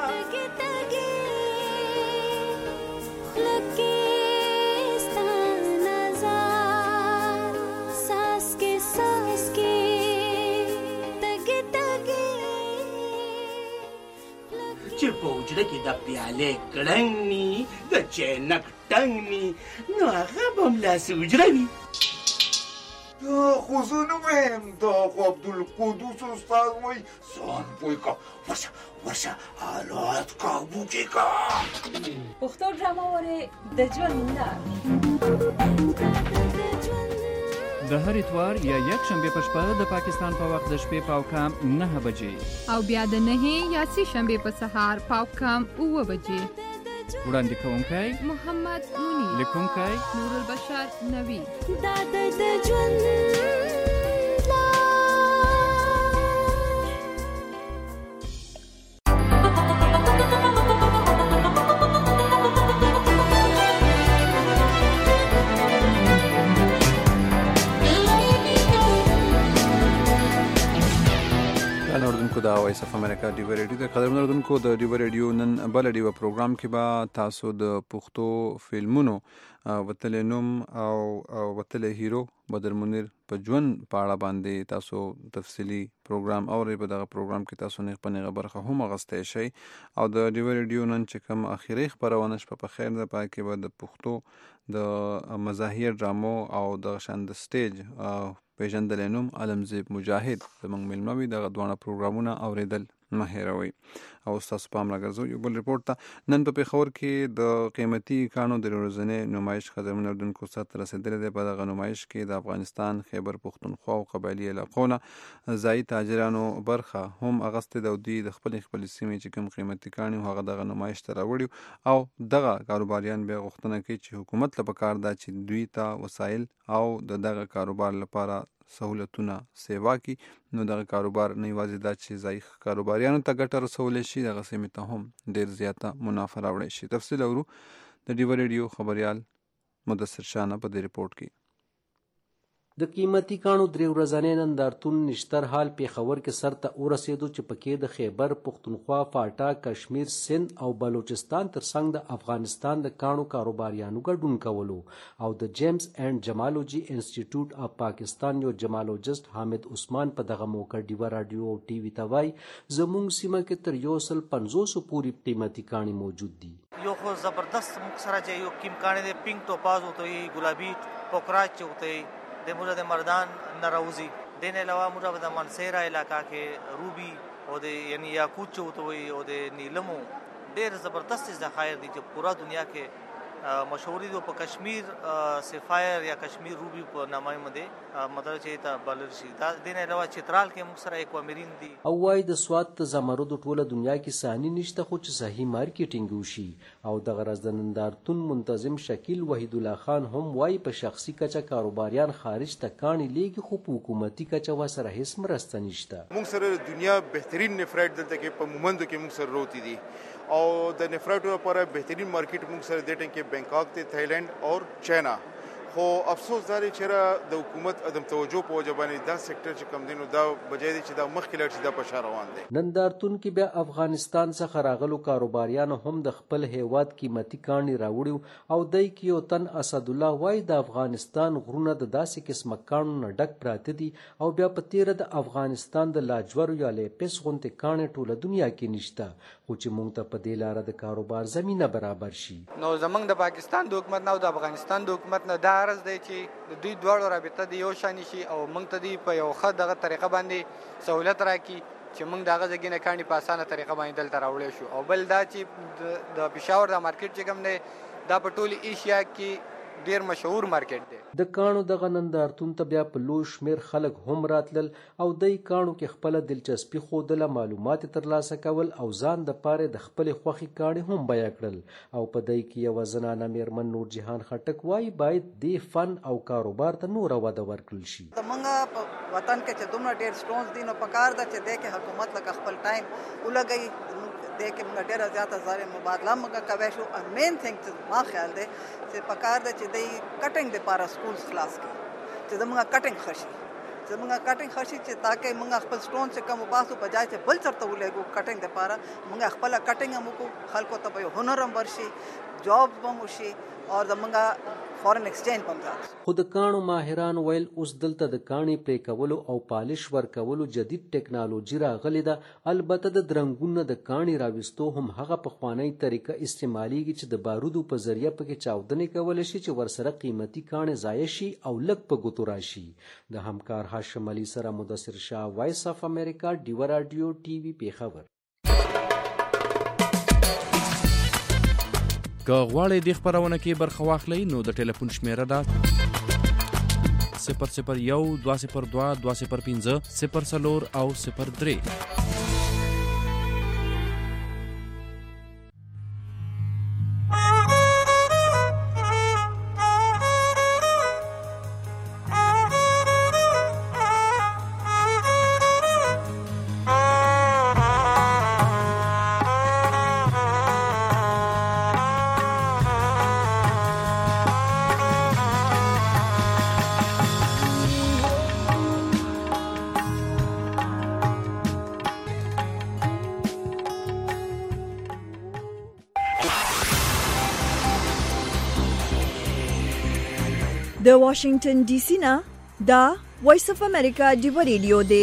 چې په وجره کې د پیالې کړنګ ني د چینک ټنګ ني نو هغه به ملاسې وجره وي. دا خو زه نه وایم، دا خو عبدالقدوس استاد وایي ځان پوه کړه، ورشه ورشه حالات قابو کې کړه. پښتو ډرامه وارې د ژوند لار د هر اتوار یا یک شنبه په شپه د پاکستان په وخت د شپې پاو کام نه بجې او بیا د نه یا سی شنبه په سهار پاو کام اوه بجې وړاندې کوونکی محمد منیر، لیکونکی نور البشر نوی. دا د ژوند دا وایس اف امریکا ډیو ریډیو د قدرمن اردوونکو د ډیو ریډیو نن بل ډیو پروګرام کې به تاسو د پښتو فلمونو وتلې نوم او وتلې هیرو بدر منیر په ژوند په اړه باندې تاسو تفصیلی پروګرام اورئ. په دغه پروګرام کې تاسو نه په نیغه برخه هم غوښتئ شئ او د ډیو ریډیو نن چې کوم اخیری خبرونه شپه په خیر ده پای کې به د پښتو د مزاحیه ډرامو او د شاند سټیج پیژندل نوم علمزیب مجاهد زموږ ملمه وي. دغه دوه پروګرامونه اوریدل مه هیروئ. او تاسو پام راګرځو یو بل ریپورت ته. نن په پېښور کې د قیمتي کانو د ورځنې نمایش قدرمن اردوونکو سره رسیدلې ده. په دغه نمایش کې د افغانستان خیبر پښتونخوا او قبایلي علاقو نه ځایي تاجرانو برخه هم اغستې ده او دوی د خپلې خپلې سیمې چې کوم قیمتي کاني هغه دغه نمایش ته راوړي او دغه کاروباریان بیا غوښتنه کوي چې حکومت له پکار ده چې دوی ته وسایل او د دغه کاروبار لپاره سہولتونه سیوا کی. نو دغه کاروبار نه یوازې دا چې ځایي کاروباریانو ته ګټه رسولی شي دغه سیمې ته هم ډېر زیاته منافع راوړی شي. تفصیل اورو د ډیو ریډیو خبریال مدثر شانه په دې رپورټ کې. د قیمتي کانو درې ورځنی نندارتون نشتر حال پېښور کې سر ته ورسېدو چې پکې د خیبر پښتونخوا فاټا کشمیر سند او بلوچستان ترڅنګ د افغانستان د کانو کاروباریانو ګډون کولو او د جیمز اینڈ جمالوجي انسټیټیوټ اف پاکستان یو جمالوجست حامد عثمان په دغه موقع ډیو راډیو او ټي وي ته وایي زموږ سیمه کې تر یو سل پنځوسو پورې قیمتي کاني موجود دي. یو خو زبردست موږ سره چې یو کیم کاني دی پینک ټوپاز ہوته وي ګلابي پوکراچ ہوته وي د موږ د مردان ناروزی دین علاوه موږ د منصیرا علاقہ کې روبي او د یعنی یاقوت چوته وي او د نیلمو ډېر زبردست ذخایر دي چې پورا دنیا کې مشهور دي. په کشمیر سفایر یا کشمیر روبي په نامه باندې مطلب چې ته بلل شي. دا دین علاوه چترال کې موږ سره اکوامرین دي او وايي د سواد ته زمرد ټوله دنیا کې ثاني نشته خو چې صحیح مارکیټینګ وشي. او د غرض د نندارتون منتظم شکیل وحید الله خان هم وايي په شخصي کچه کاروباریان خارج ته کاني لیږي خو په حکومتي کچه وسره هیڅ مرسته نشته. موږ سره دنیا بهترین نفرایټ دلته کې په مومندو کې موږ سره روتی دي او د نفرایټو لپاره بهترین مارکیټ موږ سره د ټینګ کې بینکاک ته تھایلند اور چاینا. خو افسوس دا دی چې د حکومت عدم توجه په وجه باندې دا سېکټر چې کم دی نو دا بجای دی چې دا مخکې لاړ شي دا په شا روان دی. نندارتون کې بیا افغانستان څخه راغلو کاروباریانو هم د خپل هیواد قیمتي کاني راوړي او دای کې یو تن اسد الله وای د افغانستان غرونه د داسې قسمه کانو نه ډک پراته دي او بیا په تیره د افغانستان د لاجورو یا لیپس غونډې کانې ټوله دنیا کې نشته خو چې موږ ته په دې لاره د کاروبار زمینه برابر شي. نو زمونږ د پاکستان د حکومت نه او د افغانستان د حکومت نه دا عرض دی چې د دوی دواړو رابطه د یو شان شي او موږ ته دی په یو ښه دغه طریقه باندې سہولت راکړي چې موږ دغه ځای نه کاڼي په اسانه طریقه باندې دلته راوړی شو. او بل دا چې د پېښور د مارکیټ چې کوم دی دا په ټول ایشیا کې ډیر مشهور مارکیټ دی. د کانو دغه نندارتون ته بیا په لوی شمیر خلک هم راتلل او دای کانو کې خپل دلچسپي خوده معلومات ترلاسه کول او ځان د پاره د خپل خوخي کاني هم بیا کړل. او په دای کې یو زنانه میرمن نور جهان خټک وای باید د فن او کاروبار ته نور وده ورکړل شي. زمونږ په وطن کې چې دومره ډیر سټونز دي نو پکار ده چې د حکومت لکه خپل ټایم ولګي د کې موږ ډیره زیاته زارې مبادله موږ کوي شو. مین ثینګ چې ما خیال دی چې پکار ده چې د کټینګ لپاره سکولز خلاص کړي چې زموږ کټینګ خشي زموږ کټینګ خشي چې تاکي موږ خپل سټون چې کوم باسو په ځای چې بل چرته ولګو کټینګ لپاره موږ خپل کټینګ هم کو خلکو ته به هنر هم ورشي جاب هم وشي او زموږ فورن ایکسچینج هم ځات. خو د کانو ماهران ویل اوس دلته د کاني پرې کولو او پالش ورکولو جدید ټیکنالوژي راغلې ده. البته د درنګونو د کاني راوستو هم هغه پخوانی طریقه استعماليږي چې د بارودو په ذریعہ پکې چاودنې کول شي چې ورسره قیمتي کاني ضایع شي او لګ په ګوتو راشي. د همکار هاشم علي سره مدثر شاه وایس اف امریکا ډیو راډیو ټي وي پېښور. که غواړئ د خبرونه کې برخه واخلئ نو د ټلیفون شمیره ده صفر صفر یو دوه صفر دوه دوه صفر پنځه صفر څلور او صفر درې. د واشنگټن ډي سي نه دا وایس اف امریکا دی ریډیو دی.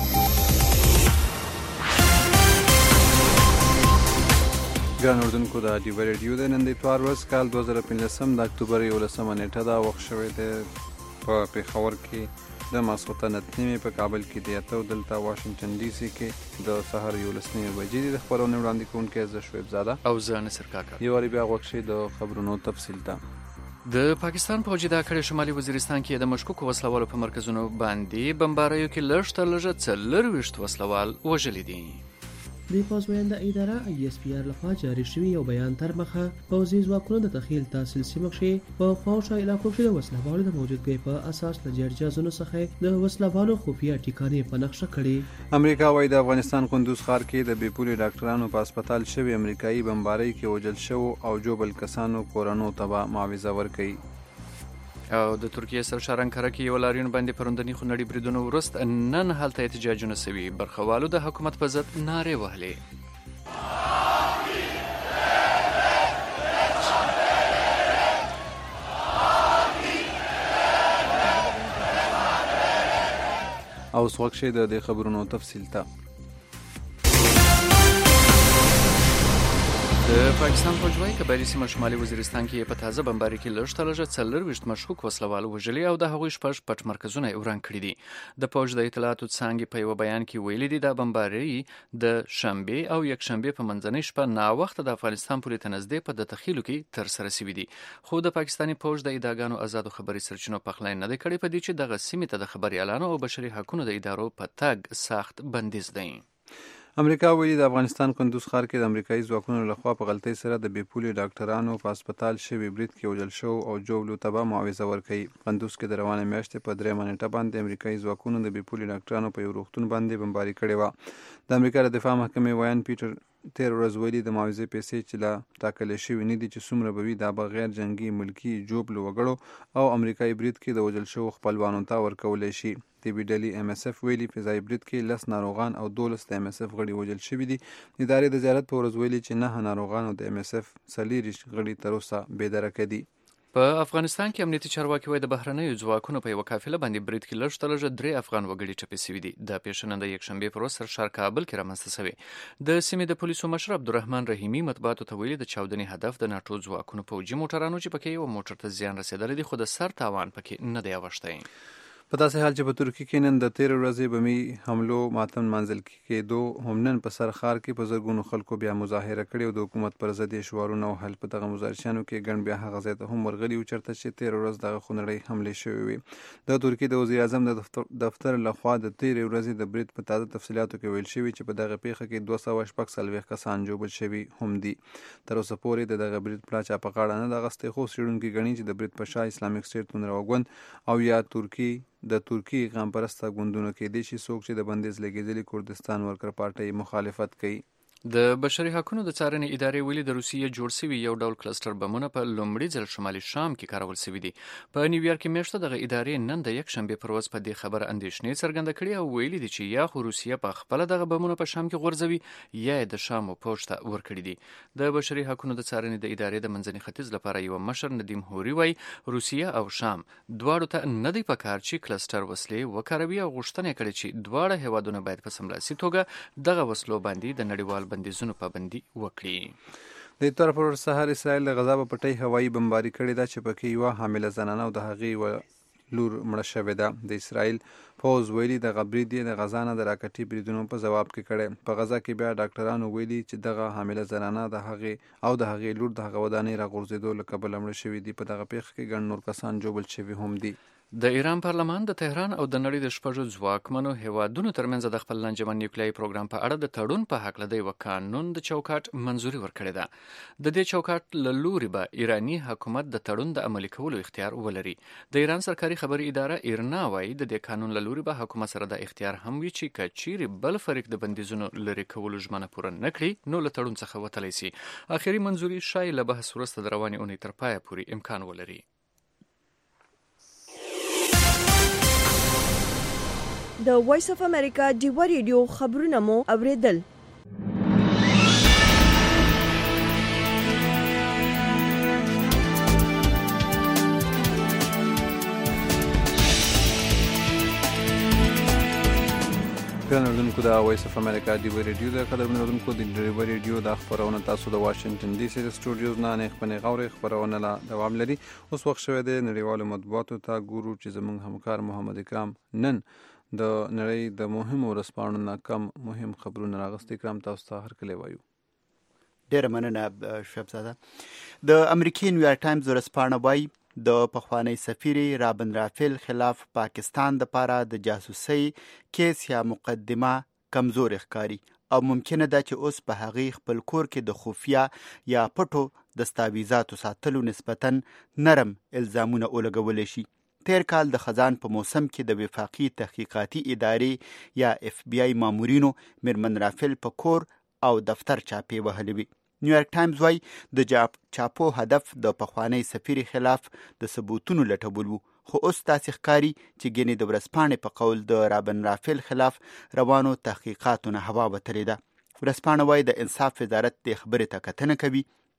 ګران اردوونکو د ډي ریډیو د نن د اتوار ورځ کال دوه زره پنځلسم د اکتوبر یولسمه نیټه دا وخت شوی دی په پېښور کې د ماسخوتن اته نیمې، په کابل کې د اته، دلته واشنگټن ډي سي کې د سهار یولس نیمې بجې دي. د خبرونې وړاندې کوونکی زه شعیب زاده او زه نصر کاکا. یو وارې بیا غوږ شئ د خبرونو تفصیل ته. د پاکستان پوځي د کړه شمالي وزیرستان کې د مشکوکو وسلوالو په مرکزونو باندې بمباریو کې لږ تر لږه څلرویشت وسلوال وژلي دي. د پاسوینده اداره ای اس پی آر لخوا جاری شوی یو بیان تر مخه پوځي ځواکونو د تخیل تحصیل سیمه کې په خواوشا علاقو کې د وسلوالو د موجودګۍ په اساس له جرجازونو څخه د وسلوالو خفیه ټیکانې په نقشه کړي. امریکا وايي د افغانستان کندوز ښار کې د بیپولي ډاکټرانو په هسپتال شوی امریکایي بمبارۍ کې وژل شوو او جوبل کسانو کورونو ته به معاوضه ورکوي. او د ترکیه سرشار انکره کې یو لاریون باندې پروندنی خونړي بریدونو وروست نن هلته احتجاجونه سوي. برخوالو د حکومت په ضد نارې وهلې. او سوک شي د دې خبرونو تفصیل ته. د پاکستان فوج وايي قبایلي سیمه شمالي وزیرستان کې په تازه بمبارۍ کې لږ تر لږه څلرویشت مشکوک وسلوال وژلي او د هغوی شپږ پټ مرکزونه یې وران کړي دي. د فوج د اطلاعاتو څانګې په یوه بیان کې ویلي دي دا بمبارۍ د شنبې او یکشنبې په منځنۍ شپه ناوخته د افغانستان پورې ته نږدې په د تخیلو کې ترسره شوي دي. خو د پاکستاني فوج د ادعاګانو آزادو خبري سرچینو پخلی نه دی کړی په دې چې دغه سیمې ته د خبري اعلانو او بشري حقوقو د ادارو په تګ سخت بندیز دی. امریکا ویلي د افغانستان کندوز ښار کې د امریکایي ځواکونو لخوا په غلطۍ سره د بیپولي ډاکټرانو په هسپتال شوي برید کې وژل شو او جوړلو ته به معاوضه ورکوي. کندوز کې د روانې میاشتې په درېیمه نیټه باندې امریکایي ځواکونو د بیپولي ډاکټرانو په یو روغتون باندې بمباري کړې وه. د امریکا د دفاع محکمې ویان پیټر تیر ورځ ویلي د معاوضې پیسې چې لا ټاکلې شوي نه دي چې څومره به وي دا به غیر جنګي ملکي جوبلو وګړو او امریکایي برید کې د وژل شوو خپلوانو ته ورکولی شي. طبي ډلې ایم اس اف ویلي فضایي برید کې لس ناروغان او دولس د ایم اس اف غړي وژل شوي دي. ادارې د زیارت په ورځ ویلي چې نه ناروغان او د ایم اس اف څلېرویشت غړي تر اوسه بېدرکه دي. په افغانستان کې امنیتي چارواکي وايي د بهرنیو ځواکونو په یوه قافله باندې برید کې لږ تر لږه درې افغان وګړي ټپي شوي دي. دا پیښه نن د یکشنبې پر ورځ سرشار کابل کې رامنځته شوې. د سیمې د پولیسو مشر عبدالرحمن رحیمي مطبوعاتو ته ویلي د چاودنې هدف د ناټو ځواکونو پوځي موټرانو چې پکې یو موټر ته زیان رسېدلی دی خو د سر تاوان پکې نه دی اوښتی. په داسې حال چې په ترکیه کې نن د تېرې ورځې بمي حملو ماتم منځل کېدو هم نن په سر ښار کې په زرګونو خلکو بیا مظاهره کړې او د حکومت پر ضد یې شعارونه وهل. په دغه مظاهرچیانو کې ګڼ بیا هغه ځای ته هم ورغلي وو چېرته چې تېره ورځ دغه خونړۍ حملې شوې وې. د ترکیې د وزیر اعظم د دفتر لخوا د تېرې ورځې د برید په تازه تفصیلاتو کې ویل شوي چې په دغه پیښه کې دوه سوه شپږ څلوېښت کسان ژوبل شوي هم دي. تر اوسه پورې د دغه برید پړه چا په غاړه نه ده اخیستی خو څېړونکي ګڼي چې د برید په شا اسلامک سټیټ نونروا ګوند او یا ترکیې د ترکی غام پرسته ګوندونو کې دي چې څوک چې د بندیز لګېدلي کردستان ورکر پارټۍ مخالفت کوي. د بشري حقوقو د څارنې ادارې ویلي د روسیې جوړ شوي یو ډول کلسټر بمونه په لومړي ځل شمالي شام کې کارول شوي دي. په نیویارک کې میاشته دغه ادارې نن د یکشنبې پر ورځ په دې خبره اندېښنې څرګنده کړې او ویلي دي چې یا خو روسیه په خپله دغه بمونه په شام کې غورځوي یا یې د شام پوځ ته ورکړي دي. د بشري حقوقو د څارنې د ادارې د منځني ختیځ لپاره یو مشر ندیم هوري وایي روسیه او شام دواړو ته نه دی پکار چې کلسټر وسلې وکاروي او غوښتنه کړې چې دواړه هیوادونه باید په سملاسي توګه دغه وسلو باندې د نړیوال بندیزونو پابندي وکړي. د اتوار پر ورځ سهار اسرائیل د غزا په پټۍ هوایي بمباري کړې ده چې پکې یوه حامله زنانه او د هغې لور مړه شوې ده. د اسرائیل پوځ ویلي دغه برید یې د غزا نه د راکټي بریدونو په ځواب کې کړی. په غزا کې بیا ډاکټرانو ویلي چې دغه حامله زنانه د هغې او د هغې لور د هغه ودانۍ راغورځېدو له کبله مړه شوي دي. په دغه پیښه کې ګڼ نور کسان جوبل شوي هم دي. د ایران پارلمان د تهران او د نړۍ د شپږو ځواکمنو هیوادونو ترمنځ د خپل لنجمن نیوکلیایي پروګرام په اړه د تړون په هکله د یوه قانون د چوکاټ منظوري ورکړې ده. د دې چوکاټ له لوري به ایراني حکومت د تړون د عملي کولو اختیار ولري. د ایران سرکاري خبري اداره ایرنا وایي د دې قانون له لوري به حکومت سره د اختیار هم وي چې که چیرې بل فریق د بندیزونو لرې کولو ژمنه پوره نه کړي نو له تړون څخه وتلی سي. اخري منظوري ښایي له بحث وروسته د روانې اونۍ تر پایه پورې امکان ولري. د وایس اف امریکا ډیو ریډیو خبرونه مو اوریدل. اوریدونکو د وایس اف امریکا دی وی ریډیو د قدرمن اوریدونکو د دی وی ریډیو د خبرونه تاسو د واشنگټن ډي سي د سټوډیوز نه نه خپل غوړې خبرونه لا دوام لري. اوس وخت شوه د نړیوالو مطبوعاتو ته ګورو چې زموږ همکار محمد اکرام نن د نړۍ د مهمو ورځپاڼو نه کم مهم خبرونه راغستې کرام تاسو ته هر کله وایو. ډېر مننه شبزاده. د امریکای نیویارک ټایمز ورځپاڼه وایي د پخوانی سفیر رابن رافیل خلاف پاکستان د پاره د جاسوسي کیس یا مقدمه کمزور ښکاري او ممکنه ده چې اوس په هغې خپل کور کې د خفیه یا پټو دستاویزاتو ساتلو نسبتاً نرم الزامونه ولګولی شي. تیر کال د خزان په موسم کې د وفاقي تحقیقاتي ادارې یا اف بی آی مامورینو میرمن رافیل په کور او دفتر چاپې وهلې وي. نیویارک ټایمز وایي د چاپو هدف د پخوانی سفیر خلاف د ثبوتونو لټول وو، خو اوس داسې ښکاري چې ګینې د ورځپاڼې په قول د رابن رافیل خلاف روانو تحقیقاتو نه هوا وتلې ده. ورځپاڼه وایي د انصاف وزارت دې خبرې ته کتنه کوي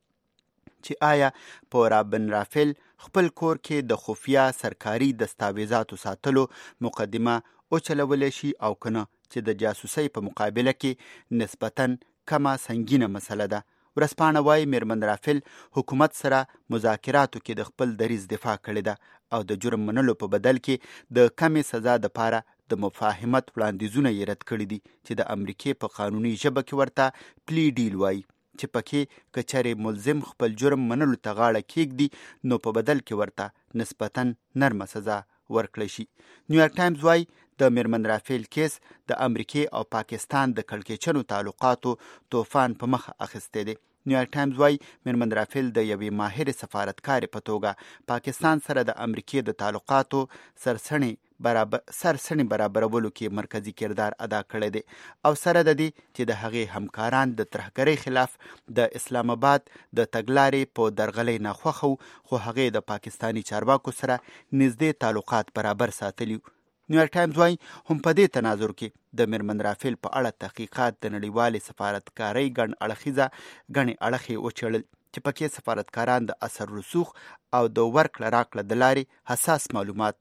چې آیا په رابن رافیل خپل کور کې د خفیه سرکاري دستاویزاتو ساتلو مقدمه اوچلولی شي او کنه چې د جاسوسۍ په مقابله کې نسبتاً کمه سنگینه مسله ده. ورځپاڼه وایي میرمن رافیل حکومت سره مذاکراتو کې د خپل دریځ دفاع کړې ده او د جرم منلو په بدل کې د کمې سزا د پاره د مفاهمت وړاندیزونه یې رد کړي دي چې د امریکې په قانوني ژبه کې ورته پلی ډیل وایي چې پکې که چېرې ملزم خپل جرم منلو ته غاړه کیږدي نو په بدل کې ورته نسبتاً نرمه سزا ورکړی شي. نیویارک ټایمز وایي د میرمن رافیل کیس د امریکې او پاکستان د کړکېچنو تعلقاتو طوفان په مخه اخیستی دی. نیویارک ټایمز وایي میرمن رافیل د یوې ماهرې سفارتکارې په توګه پاکستان سره د امریکې د تعلقاتو سرسنې برابر سرسنې برابرولو کې مرکزی کردار ادا کړی دی او سره د دې چې د هغې همکاران د ترهګرۍ خلاف د اسلام آباد د تګلارې په درغلۍ ناخوښه وو، خو هغې د پاکستانی چارواکو سره نږدې تعلقات برابر ساتلي. نیویارک ټایمز وایي هم په دې تناظر کې د میرمن رافیل په اړه تحقیقات د نړیوالې سفارتکارۍ ګڼ اړخیزه ګڼې اړخې وچړل چې پکې سفارتکاران د اثر رسوخ او د ورکړه راکړه د لارې حساس معلومات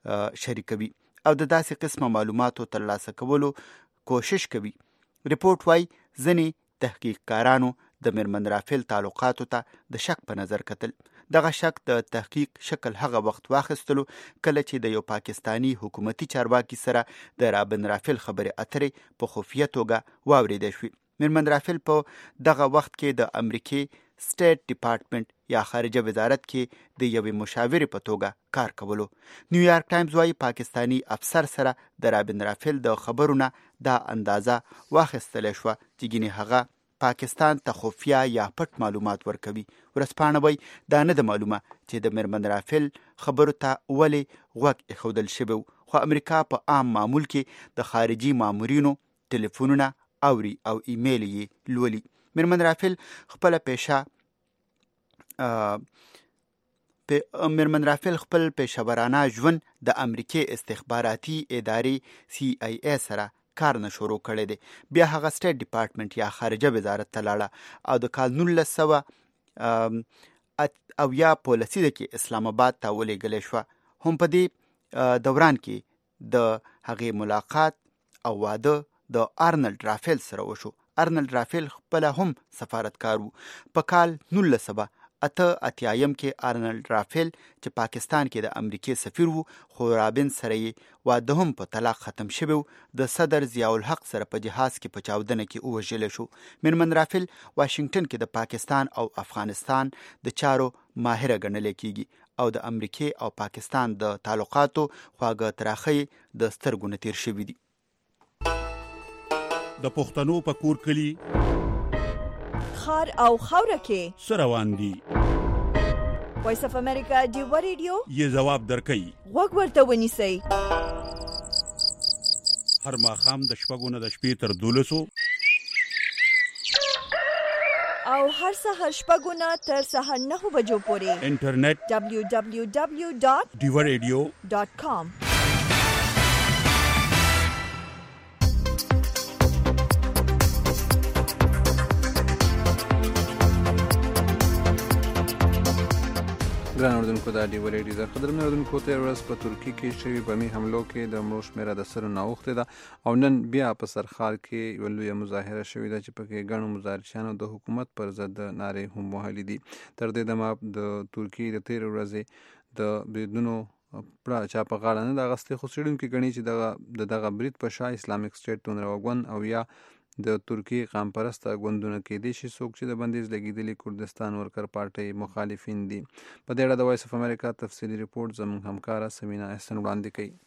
شریکوي او د داسې قسمه معلوماتو ترلاسه کولو کوشش کوي. رپورټ وایي ځینې تحقیقکارانو د میرمن رافیل تعلقاتو ته د شک په نظر کتل. دغه شک د تحقیق شکل هغه وخت واخیستلو کله چې د یو پاکستانی حکومتي چارواکي سره د رابن رافیل خبرې اترې په خفیه توګه واوریدل شوې. میرمن رافیل په دغه وخت کې د امریکې سټیټ ډپارټمنټ یا خارجه وزارت کې د یوې مشاورې په توګه کار کولو. نیویارک ټایمز وایي پاکستانی افسر سره د رابن رافیل د خبرونه دا اندازه واخیستلی شوه چې ګینې هغه پاکستان ته خفیه یا پټ معلومات ورکوي. ورځپاڼه وایي دا نه ده معلومه چې د میرمن رافیل خبرو ته ولې غوږ ایښودل شوی و، خو امریکا په عام معمول کې د خارجي مامورینو ټلیفونونه اوري او ایمیل یې لولي. میرمن رافیل خپل پیشه میرمن رافیل خپل پیشورانه ژوند د امریکې استخباراتي ادارې سی آی ای سره کار نه شروع کړی دی. بیا هغه سټیټ ډپارټمنټ یا خارجه وزارت ته لاړه او د کال نولس سوه اویا په لسیزه کې اسلام آباد ته ولېږلی شوه. هم په دې دوران کې د هغې ملاقات او واده د ارنلډ رافیل سره وشو. ارنلډ رافیل خپله هم سفارتکار وو. په کال نولس سوه اته اتیایم کې ارنلډ رافیل چې پاکستان کې د امریکې سفیر وو، خو رابن سره یې واده هم په طلاق ختم شوی و، د صدر ضیاء الحق سره په جهاز کې په چاودنه کې ووژلی شو. میرمن رافیل واشنگټن کې د پاکستان او افغانستان د چارو ماهره ګڼلی کیږي او د امریکې او پاکستان د تعلقاتو خواږه تراخی د سترګو نه تیر شوي دي. د پښتنو په کور کلي خار او خاوره کې سروان دي. وایس اف امریکا دی و ریډیو یې جواب درکړي. غوږ ورته ونیسئ. هر ماښام د شپږو نه د شپې تر دولسو او هر سهار شپږو نه تر سهار نهو بجو پورې انټرنیټ دبلیو دبلیو دبلیو ډاټ ډیو ریډیو ډاټ کام. ګران اردوونکو د ډیو ریډیو د قدرمن اردوونکو ته ورځ په ترکیه کې شوي بمي حملو کې د مړو شمېره د سرو نه اوښتې ده او نن بیا په سرخار کې یوه لویه مظاهره شوې ده چې پکې ګڼو مظاهرچیانو د حکومت پر ضد نارې هم وهلې دي. تر دې دمه د ترکیې د تېرې ورځې د بریدونو پړه چا په غاړه نه ده اخیستې، خو څېړونکي ګڼي چې دغه د دغه برید په شا اسلامک سټیټ تندروګون او یا د ترکیې قام پرسته ګوندونه کېدای شي څوک چې د بندیز لګېدلي کردستان ورکر پارټۍ مخالفین دي. په دې اړه د وایس اف امریکا تفصیلي رپورټ زموږ همکاره سمینا احسن وړاندې کوي.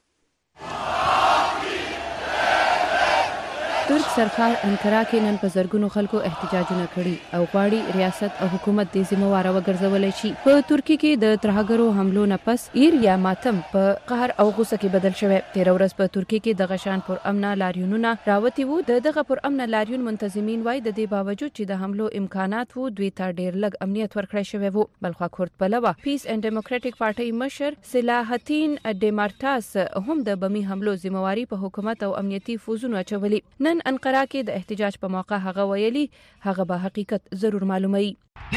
ترک سرخار انکرا کې نن په زرګونو خلکو احتجاجونه کړي او غواړي ریاست او حکومت دې ذمہواره وګرځولی شي. په ترکیه کې د ترهګرو حملو نه پس ایر یا ماتم په قهر او غوسه کې بدل شوی. تېره ورځ په ترکیه کې دغه شان پر امنه لاریونونه راوتي وو. د دغه پر امنه لاریون منتظمین وایي د دې باوجود چې د حملو امکانات وو دوی ته ډېر لږ امنیت ورکړی شوی وو. بلخوا کورد پلوه پیس اینډ ډیموکراټیک پارټۍ مشر صلاحالدین ډیمارټاس هم د بمي حملو ذمہواری په حکومت او امنیتي فوزونو اچولي. نن انقره کې د احتجاج په موقع هغه ویلي هغه به حقیقت ضرور معلوموي.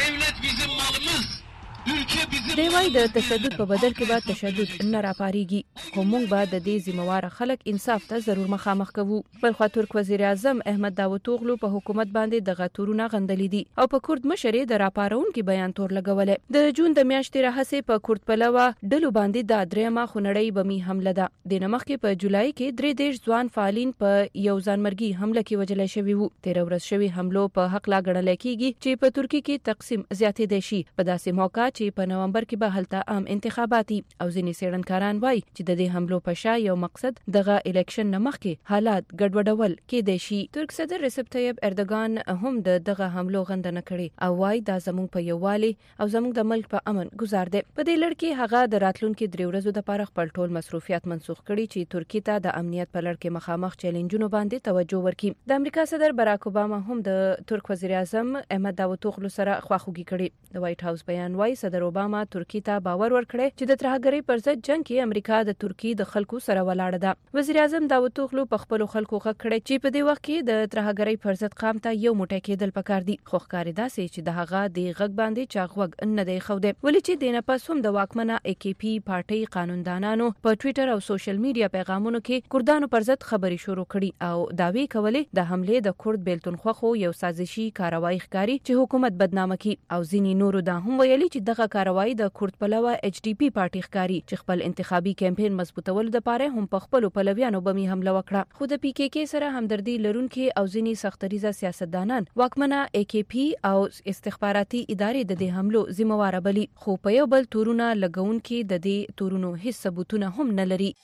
دی وایي د تشدد په بدل کې به تشدد نه راپارېږي، خو موږ به د دې ذمہواره خلک انصاف ته ضرور مخامخ کوو. بلخوا ترک وزیر اعظم احمد داوطوغلو په حکومت باندې دغه تورونه غندلي دي او په کورد مشر یې د راپارونکي بیان تور لګولی. د جون د میاشتې راهیسې په کورد پلوه ډلو باندې دا درېیمه خونړۍ بمي حمله ده. د نه مخکې په جولای کې درې دېرش ځوان فعالین په یو ځانمرګي حمله کې وژلی شوي وو. تېره ورځ شوي حملو په هکله ګڼلی کېږي چې په ترکیه کې تقسیم زیاتېدی شي په داسې موقع چې په نومبر کې به هلته عام انتخاباتي او ځینې څېړنکاران وایي چې د دې حملو په شا یو مقصد دغه الیکشن نه مخکې حالات ګډوډول کېدای شي. ترک صدر رسیب طیب اردوګان هم د دغه حملو غندنه کړې او وایي دا زموږ په یووالي او زموږ د ملک په امن ګزار دی. په دې لړ کې هغه د راتلونکي درې ورځو دپاره خپل ټول مصروفیات منسوخ کړي چې ترکیې ته د امنیت په لړ کې مخامخ چیلنجونو باندې توجه ورکړي. د امریکا صدر براک اوباما هم د ترک وزیر اعظم احمد داوطوغلو سره خواخوږي کړې. د وایټ هاوس بیان وایي صدر اوباما ترکیې ته باور ورکړی چې د ترهګرۍ پر ضد جنګ کې امریکا د ترکیې د خلکو سره ولاړه ده. وزیر اعظم داوطوغلو په خپلو خلکو غږ کړی چې په دې وخت کې د ترهګرۍ پر ضد قام ته یو موټی کېدل پکار دي، خو ښکاري داسې چې د هغه د غږ باندې چا غوږ نه دی ایښودی. ولې چې دې نه پس هم د واکمنه ای کې پي پارټۍ قانوندانانو په ټویټر او سوشل میډیا پیغامونو کې کردانو پر ضد خبرې شروع کړي او دعوې کولې د حملې د کورد بیلتون خوښو یو سازشي کاروایی ښکاري چې حکومت بدنامه کړي او ځینې نورو دا هم ویلي چې دغه کاروایی د کورد پلوه ایچ ډي پی پارټي ښکاري چې خپل انتخابي کمپاین مضبوطولو دپاره هم په خپلو پلویانو بمي حمله وکړه. خو د پی کې کې سره همدردي لرونکي او ځینې سختریزه سیاستدانان واکمنه ای کې پي او استخباراتي ادارې د دې حملو ذمہواره بلي، خو په یو بل تورونه لګونکي د دې تورونو هیڅ ثبوتونه هم نه لري.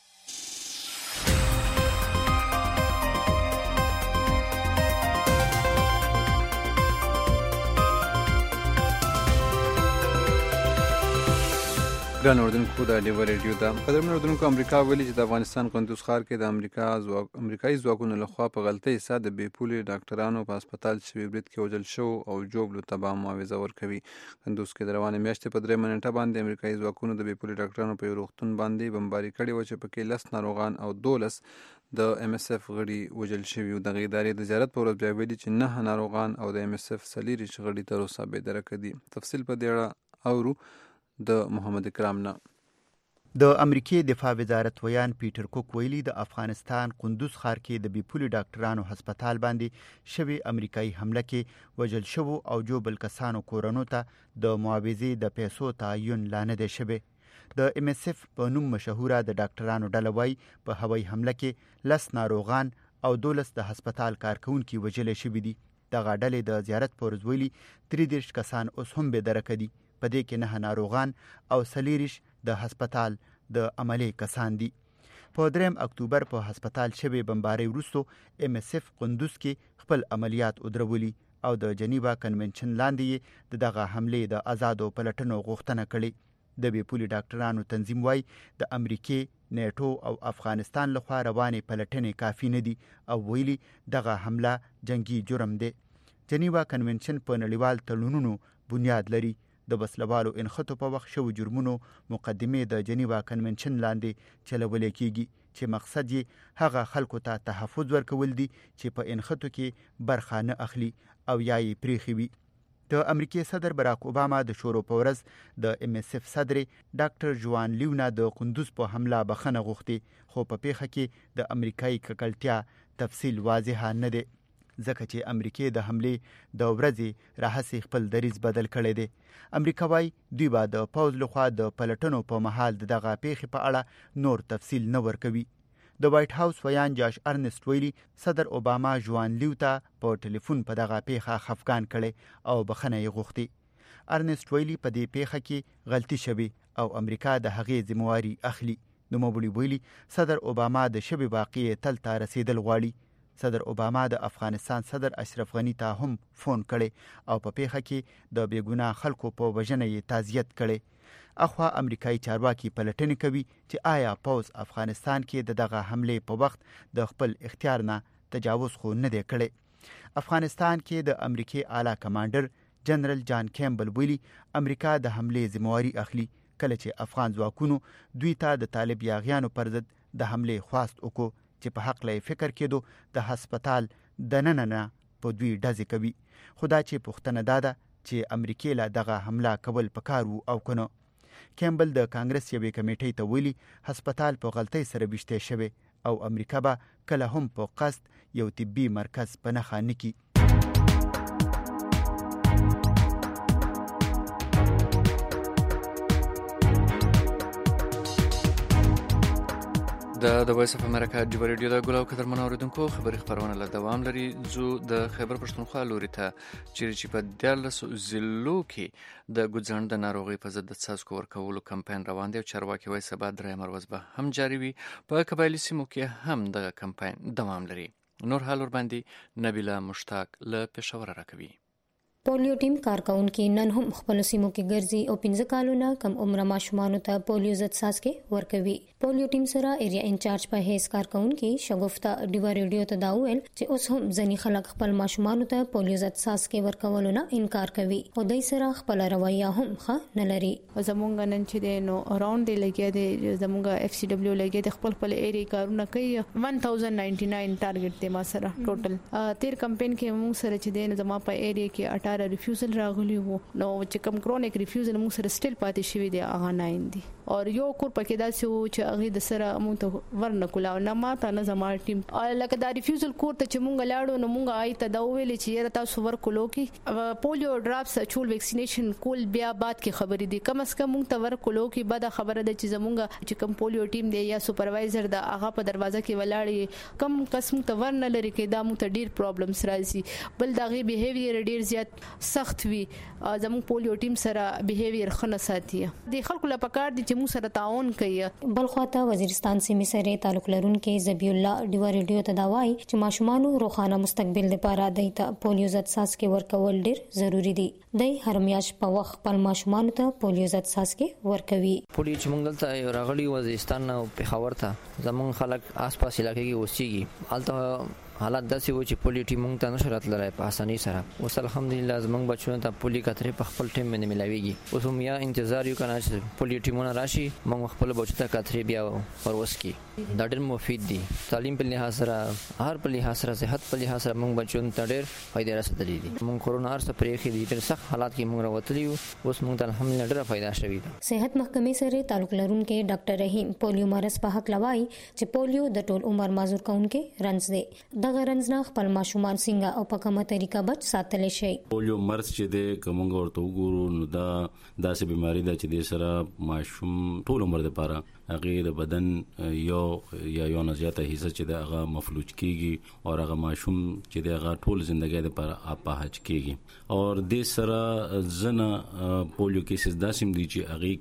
ګران اردوونکو د ډیو ریډیو د قدرمن اردوونکو امریکا ویلي چې د افغانستان قندوز ښار کې د امریکا ځواک امریکایي ځواکونو لخوا په غلطۍ سره د بې پولې ډاکټرانو په هسپتال شوي برید کې وژل شوو او جوبلو ته به معاوضه ورکوي. کندوز کې د روانې میاشتې په درېیمه نېټه باندې امریکایي ځواکونو د بې پولې ډاکټرانو په یو روغتون باندې بمباري کړې وه چې پکې لس ناروغان او دولس د ایم اس اف غړي وژل شوي وو. دغه ادارې د زیارت په ورځ بیا ویلي چې نه ناروغان او د ایم اس اف څلېرویشت غړي تر اوسه بېدرکه دي. تفصیل په دې اړه اورو د محمد اکرام نه. د امریکې دفاع وزارت ویان پیټر کوک ویلي د افغانستان قندوز ښار کې د بې پولې ډاکټرانو هسپتال باندې شوي امریکایي حمله کې وژل شوو او جوبل کسانو کورنو ته د معاوضې د پیسو تعین لا نه دی شوی. د ایم اس اف په نوم مشهوره د ډاکټرانو ډله وایي په هوایي حمله کې لس ناروغان او دولس د هسپتال کارکوونکي وژلی شوي دي. دغه ډلې د زیارت په ورځ ویلي درې دېرش کسان اوس هم بېدرکه دي، په دې کې نه ناروغان او څلېرویشت د هسپتال د عملي کسان دي. په دریم اکتوبر په هسپتال شوې بمبارۍ وروسته ایم اس اف قندوز کې خپل عملیات ودرولي او د جنیوا کنونشن لاندې یې د دغه حملې د آزادو پلټنو غوښتنه کړې. د بې پولې ډاکټرانو تنظیم وایي د امریکې، نیټو او افغانستان لخوا روانې پلټنې کافي نه دي او ویلي دغه حمله جنگي جرم دی. جنیوا کنونشن په نړیوال تړونونو بنیاد لري. د وسلوالو انخطو په وخت شوو جرمونو مقدمې د جنیوا کنونشن لاندې چلولې کیږي چې مقصد یې هغه خلکو ته تحفظ ورکول دي چې په انخطو کې برخه نه اخلي او یا یې پریښي وي. د امریکای صدر براک اوباما د شورو په ورځ د ام اس اف صدر ډاکټر جوان لیونا د قندوز په حمله بخنه غوښتي، خو په پیښه کې د امریکایي ککړتیا تفصیل واضح نه دی، ځکه چې امریکای د حملې د ورځې راهسې خپل دریځ بدل کړی دی. امریکا وايي دوی به د پوځ لخوا د پلټنو په مهال د دغه پیښې په اړه نور تفصیل نه ورکوي. د وایټ هاوس ویان جاش ارنست ویلي صدر اوباما جوان لیو ته په ټلیفون په دغه پیښه خفګان کړي او بخنه یې غوښتي. ارنست ویلي په دې پیښه کې غلطي شوې او امریکا د هغې ذمہواري اخلي. نوموړي ویلي صدر اوباما د شبې واقعې تل ته رسیدل غواړي. صدر اوباما د افغانستان صدر اشرف غنی ته هم فون کړي او په پیښه کې د بېګناه خلکو په وژنه یې تعزیت کړي. اخوا امریکایي چارواکي پلټنې کوي چې آیا پوز افغانستان کې د دغه حملې په وخت د خپل اختیار نه تجاوز خو نه دی کړی. افغانستان کې د امریکای اعلی کمانډر جنرال جان کیمبل ویلي امریکا د حملې ذمہواري اخلي کله چې افغان ځواکونو دوی ته د طالب یاغیانو پر ضد د حملې خواست وکړو چې په حق لای فکر کېدو د هسپتال د نن نه په دوی ډزې کوي. خدا چې پوښتنه داده چې امریکای له دغه حمله کول پکار وو او کنه. کیمبل د کانګرس یوې کمیټې ته ویلي هسپتال په غلطۍ سره ویشته شوی او امریکا به کله هم په قصد یو طبي مرکز په نښه نه کړي. د د وایس اف امریکا ډیو ریډیو د ګلاو قدر منوریدونکو خبري خبرونه له دوام لري. زو د خیبر پښتونخوا لوري ته چې په دیارلس ضلعو کې د ګوځند د ناروغي په ضد د څاڅکو ورکولو کمپاین روان دی او چارواکي وایي سبا درېیم ورځ به هم جاري وي. په قبایلي سیمو کې هم د کمپاین دوام لري. نور حال ور باندې نبیله مشتاق له پېښور راکوي. پولیو ټیم کارکونکو نن هم خپل سیمو کې ګرځي او پنځه کالونه کم عمر ماشومان ته پولیو ضد څاڅکي ورکوي. پولیو ټیم سره ایریا انچارج په هیڅ کارکونکو شګوفتا ډیو ریډیو ته دا ویل چې اوس هم ځنی خلک خپل ماشومان ته پولیو ضد څاڅکي ورکولو نه انکار کوي او دای سره خپل رویه هم ښه نه لري. زمونږ نن چې د نو اراوند دی لګیا دی زمونږ اف سی ډبلیو لګیا دی خپل خپل ایریا کارونه کوي. ایک ہزار ننانوے ټارګټ دی ما سره ټوټل تیر کمپاین کې موږ سره چې دی زما په ایریا کې ریفیوزل راغلی وو نو چې کوم کرونیک ریفیوزل موږ سره سټیل پاتې شوی دی هغه نه اندي او یو کور پکې داسې وو چې هغه د سره موږ ته ورنه کولا نه ماته نه زما ټیم لکه دا ریفیوزل کور ته چې موږ لاړو نو موږ آی ته دا ویل چې یره تاسو ورکولو کې پولیو ډراپس چول ویکسینیشن کول بیا بعد کې خبرې دي کم از کم موږ ته ورکولو کې بعد خبره ده چې زموږ چې کوم پولیو ټیم دی یا سپروایزر دا هغه په دروازه کې ولاړی کم قسم ته ورنه لري کې دا موږ ته ډیر پرابلمز راځي. بل دغه بیهیویر ډیر زیات سخت وي زموږ پولیو ټیم سره بیهیویر خنه ساتي. د خلکو لپاره کار دي چې موږ سره تعاون کوي. بل خواته وزیرستان سیمې سره تعلق لرونکي زبی الله ډیو ریډیو ته دا وایي چې ماشومان روخانه مستقبل لپاره د پولیو ضد څاڅکي ورکول ډیر ضروری دي. د هر میاشت په وخت خپل ماشومان ته پولیو ضد څاڅکي ورکوي. پولیو چې موږ ته راغلي وزیرستان او پیښور ته زمونږ خلک آس پاس علاقې کې اوسېږي البته حالات داسې و چې پولیو ټیم موږ ته نشو راتللی په اسانۍ سره. اوس الحمدلله زموږ بچو ته پولیو کترې په خپل ټیم باندې ملاویږي. اوس هم یا انتظار یو کنه چې پولیو ټیمونه راشي موږ خپل بچو ته کترې بیا پروس کی. دا ډېر مفید دي. تعلیم په لحاظ سره هر په لحاظ سره صحت په لحاظ سره موږ بچو ته ډېر فائدې رسېدلې دي. موږ کورونا ارسه پرې کې دي ډېر سخت حالات کې موږ راوتلی یو اوس موږ ته الحمدلله ډېر فائدہ شوی ده. صحت محکمې سره تعلق لرونکي ډاکټر رحیم پولیو مرض په حق لوي چې پولیو د ټول عمر معذور کونکي رنځ دي. دغه رنځ نه خپل ماشومان څنګه او په کومه طریقه بچ ساتل شي. پولیو مرض چې د کومنګ ورته وګورو نو دا داسې بیماری ده چې د سره ماشوم ټول عمر لپاره هغه د بدن یو یا یو نه زیاته حصہ چې د هغه مفلوج کیږي او هغه ماشوم چې د هغه ټول ژوندۍ لپاره اپاهج کیږي. او د سره زنه پولیو کیسز داسې دي چې هغه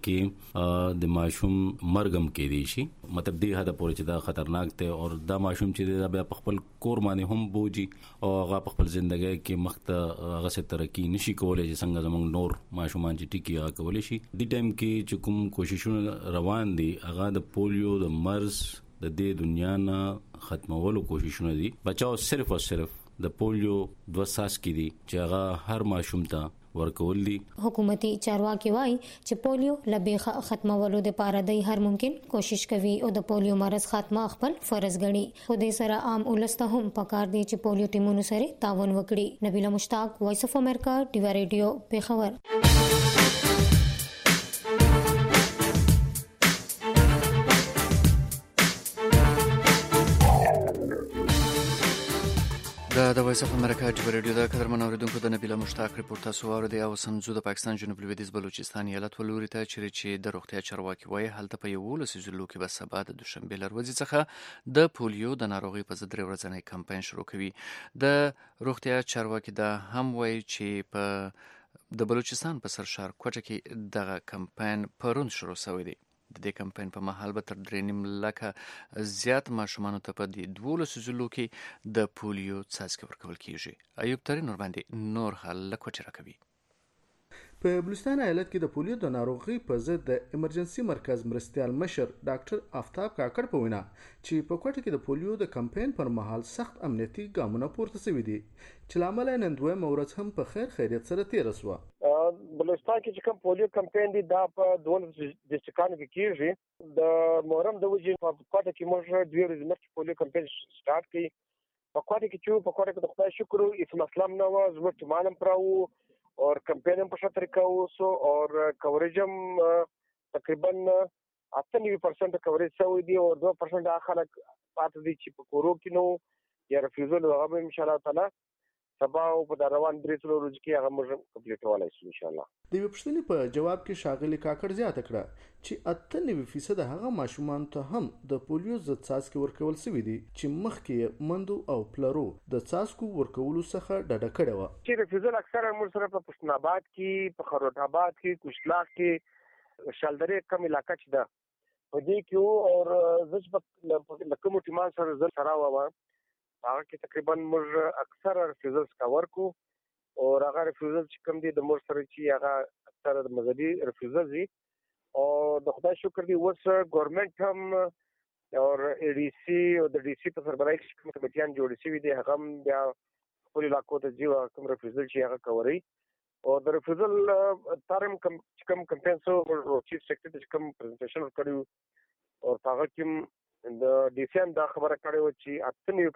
کې د ماشوم مرګم کې دي شي مطلب دی هدا پورې چې دا خطرناک دی او دا ماشوم چې د خپل کور باندې هم بوجي او هغه خپل ژوندۍ کې مخته هغه څه ترقی نشي کولای چې څنګه زمونږ نور ماشومان چې ټیکی هغه کولای شي. د ټیم کې چې کوم کوششونه روان دي هغه د پولیو د مرض د دې دنیا نه ختمولو کوششونه دي. بچاو صرف او صرف د پولیو دوه څاڅکي دي چې هغه هر ماشوم ته ورکول دي. حکومتي چارواکي وایي چې پولیو لبیخه ختمولو لپاره د هر ممکن کوشش کوي او د پولیو مرض خاتمه خپل فرض ګڼي. خو د سره عام ولسته هم پکار دي چې پولیو ټیمونو سره تعاون وکړي. نبیله مشتاق، وایس اف امریکا، ډیوا ریډیو، پیښور. دا د وایس اف امریکا ډیوا ریډیو د قدرمن اوریدونکو د نبیله مشتاق ریپورت تاسو واورئ. او سمزو د پاکستان جنوب لویدیځ بلوچستان ایالت ولوري ته چې د روغتیا چارواکي وایي هلته په یولس ضلعو کې به سبا د دوشنبې له ورځې څخه د پولیو د ناروغۍ په ضد درې ورځنی کمپاین شروع کوي. د روغتیا چارواکي دا هم وایي چې په د بلوچستان په سرشار کوټه کې دغه کمپاین پرون شروع شوی دی. د دې کمپاین په مهال به تر درې نیم لکه زیات ماشومانو ته په دې دولسو ضلعو کې د پولیو څاڅکي ورکول کیږي. ایوب ترین ور باندې نور حال له کوټې راکوي. په بلوچستان ایالت کې د پولیو د ناروغۍ په ضد د ایمرجنسي مرکز مرستیال مشر ډاکټر آفتاب کاکړ په وینا چې په کوټه کې د پولیو د کمپاین پر مهال سخت امنیتي ګامونه پورته شوي دي چې لامل نن دویمه ورځ هم په خیر خیریت سره تیر شوه. بلوچستان کې چې کوم پولیو کمپاین دی دا په دولس ډسټریکټونو کې کیږي. د محرم د وجې په کوټه کې موږ دوه ورځې مخکې پولیو کمپاین سٹارټ کړی. په کوټه کې چې په کوټه کې د خدای شکر هیڅ مسله نه و، زموږ ټیمان هم پراو और कैंपेन पर तरीका सो और कवरेज हम तकरीबन अट्ठानवे परसेंट कवरेज से हुई दी और दो परसेंट आखिर बात दी चिप कोरो की नो या रिफ्यूजल वगैरह में इंशाल्लाह ताला सबा او په روان بریسلو روز کې هغه موږ کمپلیټ ولای شو ان شاء الله. د وپښتنې په جواب کې شاغلي کاکړ زیاته کړه چې اته فیصد هغه ماشومان ته هم د پولیو ضد څاڅکي ورکول شوی دي چې مخکې مندو او پلرو د څاڅکو ورکولو څخه ډډه کړې و. چې ریفیوزل اکثره موږ سره په پښتون آباد کې، په خروټ آباد کې، کوشلاک کې، شالدرې کم علاقہ چې ده په دې کې او زج په کوم ټیمان سره زل سره و هغه کې تقریبا موږ اکثر ریفیوزلز کور کو او هغه ریفیوزل چې کوم دي د موږ سره چې هغه اکثر د مذهبي ریفیوزلز دي او د خدای شکر دی اوس ګورنمنت هم او ای ډي سي او د ډي سي په سربراهي کې کوم کمیټیان جوړ شوي دي هغه هم بیا خپل علاقو ته ځي او کوم ریفیوزل چې هغه کوي او د ریفیوزل ترم کم کم کمپاین سو او چیف سیکریټری کوم پریزنټیشن کړو او هغه کوم د ډي سي هم دا خبره کړې و چې اټنوي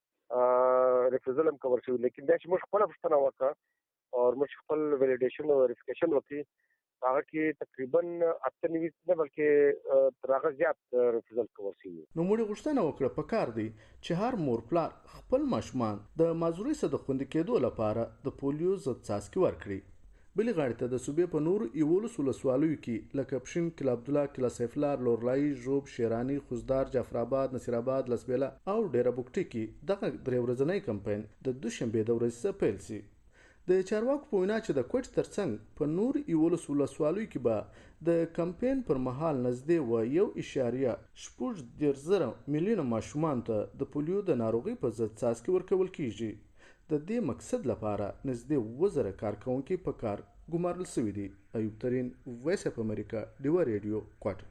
پرسنټ ریفیوزل هم کور شوی، لیکن دا چې موږ خپل پښتنه وکړه او موږ خپل ویلیډیشن او ویریفیکیشن وکړي هغه کې تقریبا اټنوي نه بلکې تر هغه زیات ریفیوزل کور شوی. نو موږ غوښتنه وکړه په کار دی چې هر مور پلار خپل ماشومان د مازوري سره د خوندې کېدو لپاره د پولیو ضد څاڅکي ورکړي. بلې غاړې ته د صوبې په نورو یولس ولسوالیو کې لکه پښین، کلا عبدالله، کلا سیفلار، لورلای، ژوب، شیراني، خوزدار، جعفرآباد، نصیرآباد، لسبیله او ډیره بوکټي کې دغه درې ورځنی کمپاین د دوشنبې د ورځې څخه پیل شي. د چارواکو په وینا چې د کوټ ترڅنګ په نور یولس ولسوالیو کې به د کمپاین پر مهال نږدې و یو اشاریه شپږ دېرش زره میلیونه ماشومان ته د پولیو د ناروغۍ په ضد څاڅکي ورکول کیږي. د دې مقصد لپاره نږدې اووه زره کارکوونکي په کار ګمارل شوي دي. ایوب ترین، وایس اف امریکا، ډیوا ریډیو، کوټه.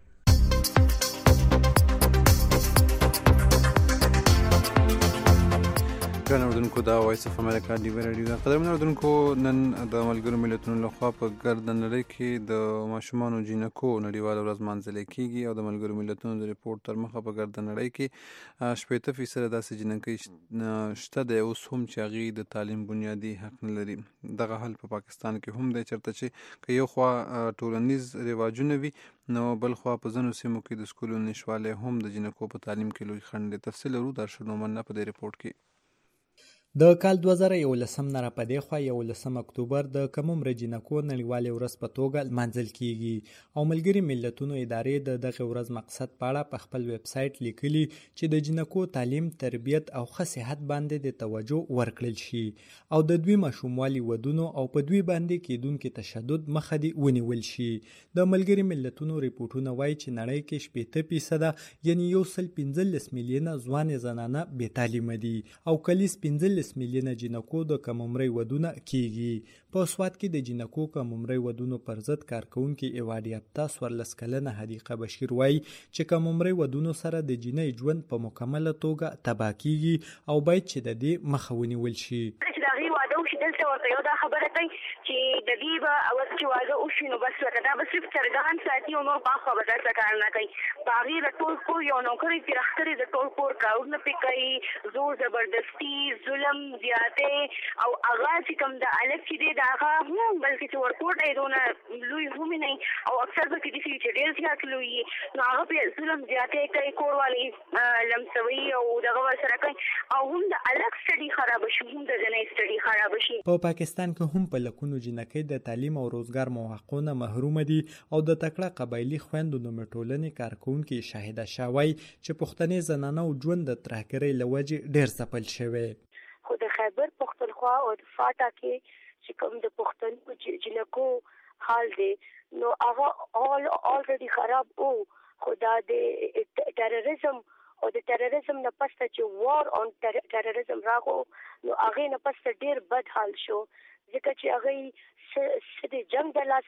ګران اوریدونکو دا وایس اف امریکا ډیوا ریډیو ده. قدرمن اوریدونکو نن د ملګرو ملتونو لخوا په ګرد نړۍ کې د ماشومانو جینکو نړیواله ورځ لمانځل کیږي او د ملګرو ملتونو د ریپورت تر مخه په ګرد نړۍ کې شپږ فیصد داسې جینکۍ شته دی اوس هم چې هغوی د تعلیم بنیادي حق نه لري. دغه حال په پاکستان کې هم دی چېرته چې که یو خوا ټولنیز رواجونه وي نو بل خوا په ځینو سیمو کې د سکولونو نشتوالی هم د جینکو په تعلیم کې لوی خنډ دی. تفصیل لرو درشد نومنه په دې ریپورت کې. د کال دوه زره یولسم نه راپدې خوا یولسم اکتوبر د کم عمره جینکو نړیوالې ورځ په توګه لمانځل کیږي او ملګري ملتونو ادارې د دغه ورځ مقصد په اړه په خپل ویب سایټ لیکلي چې د جینکو تعلیم، تربیت او ښه صحت باندې د توجه ورکړل شي او د دوی ماشوموالي ودونو او په دوی باندې کېدونکي تشدد مخه دې ونیول شي. د ملګري ملتونو ریپورټونه وایي چې نړۍ کې شپېته فیصده یعنی یو سل پنځلس میلیونه ځوانې زنانه بې تعلیمه دي او کلیز پنځلس میلیونه جینکو د کم عمرۍ ودونه کیږي. په سوات کې د جینکو کم عمرۍ ودونو پر ضد کارکونکي ایوارډ یافته څوارلس کلنه حدیقه بشیر وایي چې کم عمرۍ ودونو سره د جینۍ ژوند په مکمله توګه تباه کیږي او باید چې د دې مخه ونیول شي. چې د هغې واده وشي دلته ورته یو دا خبره کوي چې د دې به اول چې واده وشي نو بس لکه دا به صرف چرګان ساتي او نور باخوا به داسې کار نه کوي. په هغې د ټول کور یو نوکرې چې راښکرې د ټول کور کارونه پرې کوي، زور زبردستي، ظلم، زیاتې او هغه چې کوم د هلک چې دی د هغه هم بلکې چې ورکوټه یې دونه لوی هم نه او اکثر به کې داسې چې ډېر زیات لوی وي نو هغه پرې ظلم زیاتې کوي، کور والې لمسوي او دغه ورسره کوي او هم د هلک سټډي خرابه شي هم د جنۍ سټډي خرابه شي. په پاکستان کې هم په لکونو جنکۍ د تعلیم او روزګار مواقعونه محروم دي او د تکړه قبایلي خویندو د ټولنې کارکونکي شاهده شوی چې پښتنې زنانو ژوند د ترهګرۍ له وجې ډېر ځپل شوی. خو د خیبر پښتونخوا او د فاټا کې چې کوم د پښتنو جنکو حال دی نو هغه all already خراب او خو دا د ټیرریزم او د ټیرریزم نه پسته چې وار اون ټیرریزم راغو نو هغه نه پسته ډېر بد حال شو ځکه چې هغه سده جنگ د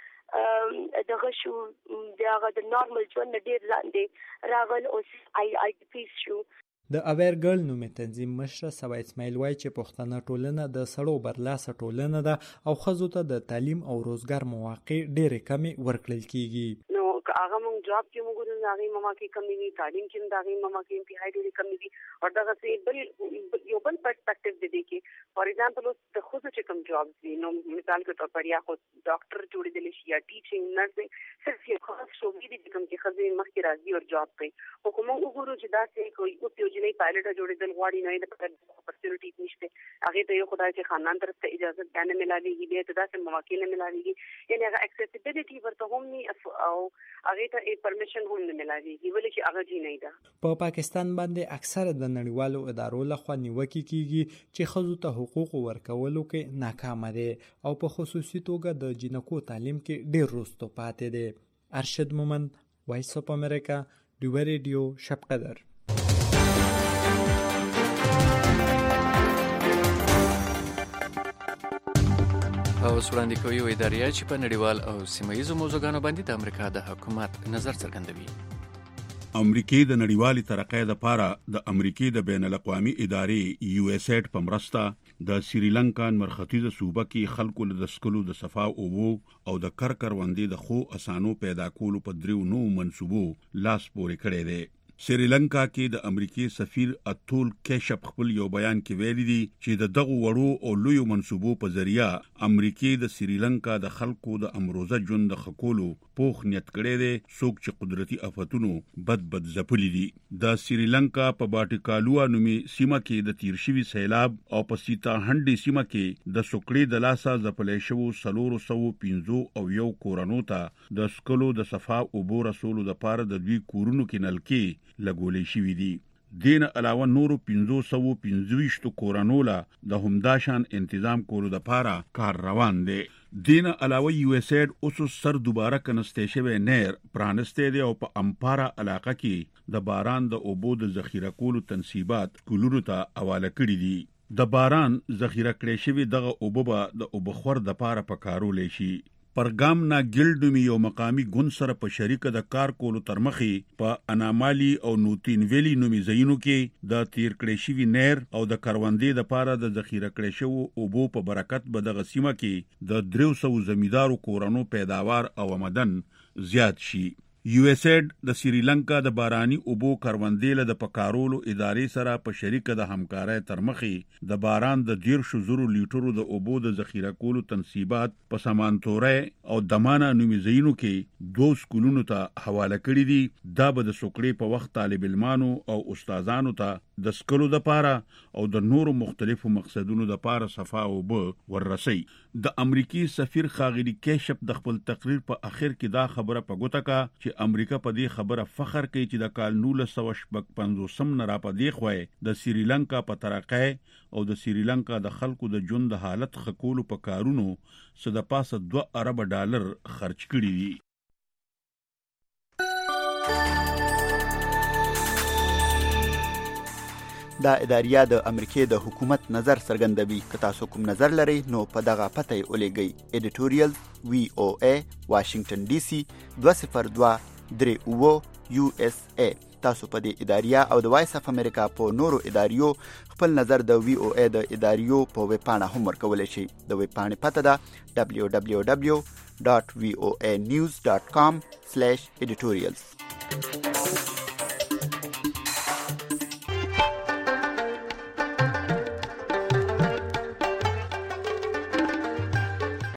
لاسه دغه شو دغه د نارمل ژوند ډېر لاندې راغل او آی آی پی پیس شو. د اویر ګرل نومې تنظیم مشره سبا اسماعیل وایي چې پښتنه ټولنه د سړو برلاسه ټولنه ده او ښځو ته د تعلیم او روزګار مواقع ډېرې کمې ورکړل کیږي. نو هغه موږ جاب کې موږ د هغې مواقع کمې وي، تعلیم کې هم د هغې مواقع انتهایي ډېرې کمې وي او دغسې بل یو بل پرسپیکټیو د دې کې فار ایگزامپل اوس د ښځو چې کوم جابز وي نو مثال کے طور پر یا خو ډاکټر جوړېدلی شي یا ټیچنګ نرسنګ صرف یو خاص شعبې دي چې کوم چې ښځې مخکې راځي او جاب کوي. خو که موږ وګورو چې داسې کوي اوس یو جنۍ پایلټه جوړېدل غواړي نو یې د اپرچونټیز نشته، هغې ته یو خدای چې خاندان طرف ته اجازه بیا نه میلاویږي، بیا ته داسې مواقع نه میلاویږي، یعنې هغه اکسیسیبیلیټي ورته هم نه او هغې ته پرمیشن هم نه میلاویږي ولې چې هغه جنۍ ده. په پاکستان باندې اکثره د نړیوالو ادارو لخوا نیوکې کیږي چې ښځو ته حقوق ورکولو کې ناکامه دي او په خصوصي توګه د جنکو تعلیم کې ډېر وروسته پاتې دي. ارشد مومند، وایس اف امریکا، ډیوه ریډیو، شب قدر. او وړاندې کوي ادارې چې په نړیوال او سیمه ییزو موضوعګانو باندې د امریکا د حکومت نظر څرګندوي. امریکای د نړیوالې ترقۍ لپاره د امریکای د بین الاقوامي ادارې یو اس ایډ په مرسته د سریلانکا مرختیزه صوبه کې خلکو له سکلو د صفا اوبو او د کر کروندې د خو اسانو پیدا کولو په دریو نو منسوبو لاس پورې کړی دی. سریلانکا کې د امریکای سفیر اتول کیشپ خپل یو بیان کې ویلي دي چې د دغه وړو او لویو منسوبو په ذریعہ امریکای د سریلانکا د خلکو د امروزه ژوند د خکولو پوخ نیت کړی دی، څوک چې قدرتي آفتونو بد بد ځپلي دي. د سریلانکا په باټیکالوا نومي سیمه کې د تیر شوي سیلاب او په سیتا هنډي سیمه کې د سوکړې د لاسه ځپلی شوو څلورو سوو پنځو او یو کورنو ته د سکلو د صفا اوبو رسولو دپاره د دوی کورونو کې نلکې لګولې شوي دي. دین علاوه نورو پنځو سوو پنځويشتو کورنو له د همداشان تنظیم کولو دپاره کار روان دی. دین علاوه یو اس ایډ اوس سر دوباره کنسته شوی نیر پرانسته دی او په امپارا علاقه کې د باران د اوبو د ذخیره کولو تنصیبات کولونو ته حواله کړي دي. د باران ذخیره کړی شوی دغه اوبه به د اوبخور دپاره پکارولې شي. پرګام نا ګلډومی یو مقامی ګوند سره په شریکه د کار کولو تر مخې په انامالي او نوتین ویلی نومي ځایونو کې د تیر کړی شوي نیر او د کروندې دپاره د ذخیره کړی شوو اوبو په برکت به دغه سیمه کې د دریو سوو زمیندارو کورنو پیداوار او آمدن زیات شي. یو اس ایډ د سریلانکا د باراني اوبو کروندې له د پکارولو ادارې سره په شریکه د همکارۍ تر مخې د باران د دیرشو زرو لیټرو د اوبو د ذخیره کولو تنصیبات په سمانتورۍ او دمانه نومي ځایونو کې دوه سکولونو ته حواله کړي دي. دا به د سوکړې په وخت طالب علمانو او استادانو ته د سکلو دپاره او د نورو مختلفو مقصدونو دپاره صفا اوبه وررسي. د امریکای سفیر ښاغلي کیشپ د خپل تقریر په اخر کې دا خبره په ګوته کا چې امریکا په دې خبره فخر کوي چې د کال نولس سوه شپږ پنځوسم نه را په دې خوا د سریلانکا په ترقۍ او د سریلانکا د خلکو د ژوند د حالت ښه کولو په کارونو څه د پاسه دوه اربه ډالر خرج کړي دي. دا اداریه د امریکای د حکومت نظر څرګندوي. که تاسو کوم نظر لرئ نو په دغه پته یې ولیږئ. ایډیټوریل وی او ای واشنگټن ډي سي دوه صفر دوه درې اوه یو اس ای تاسو په دې اداریه او د وایس اف امریکا په نورو اداریو خپل نظر د وی او ای د اداریو په ویب پاڼه هم ورکولی شي. د ویب پاڼې پته ده دبلیو دبلیو دبلیو ډاټ وی او ای نیوز ډاټ کام سلیش ایډیټوریلز.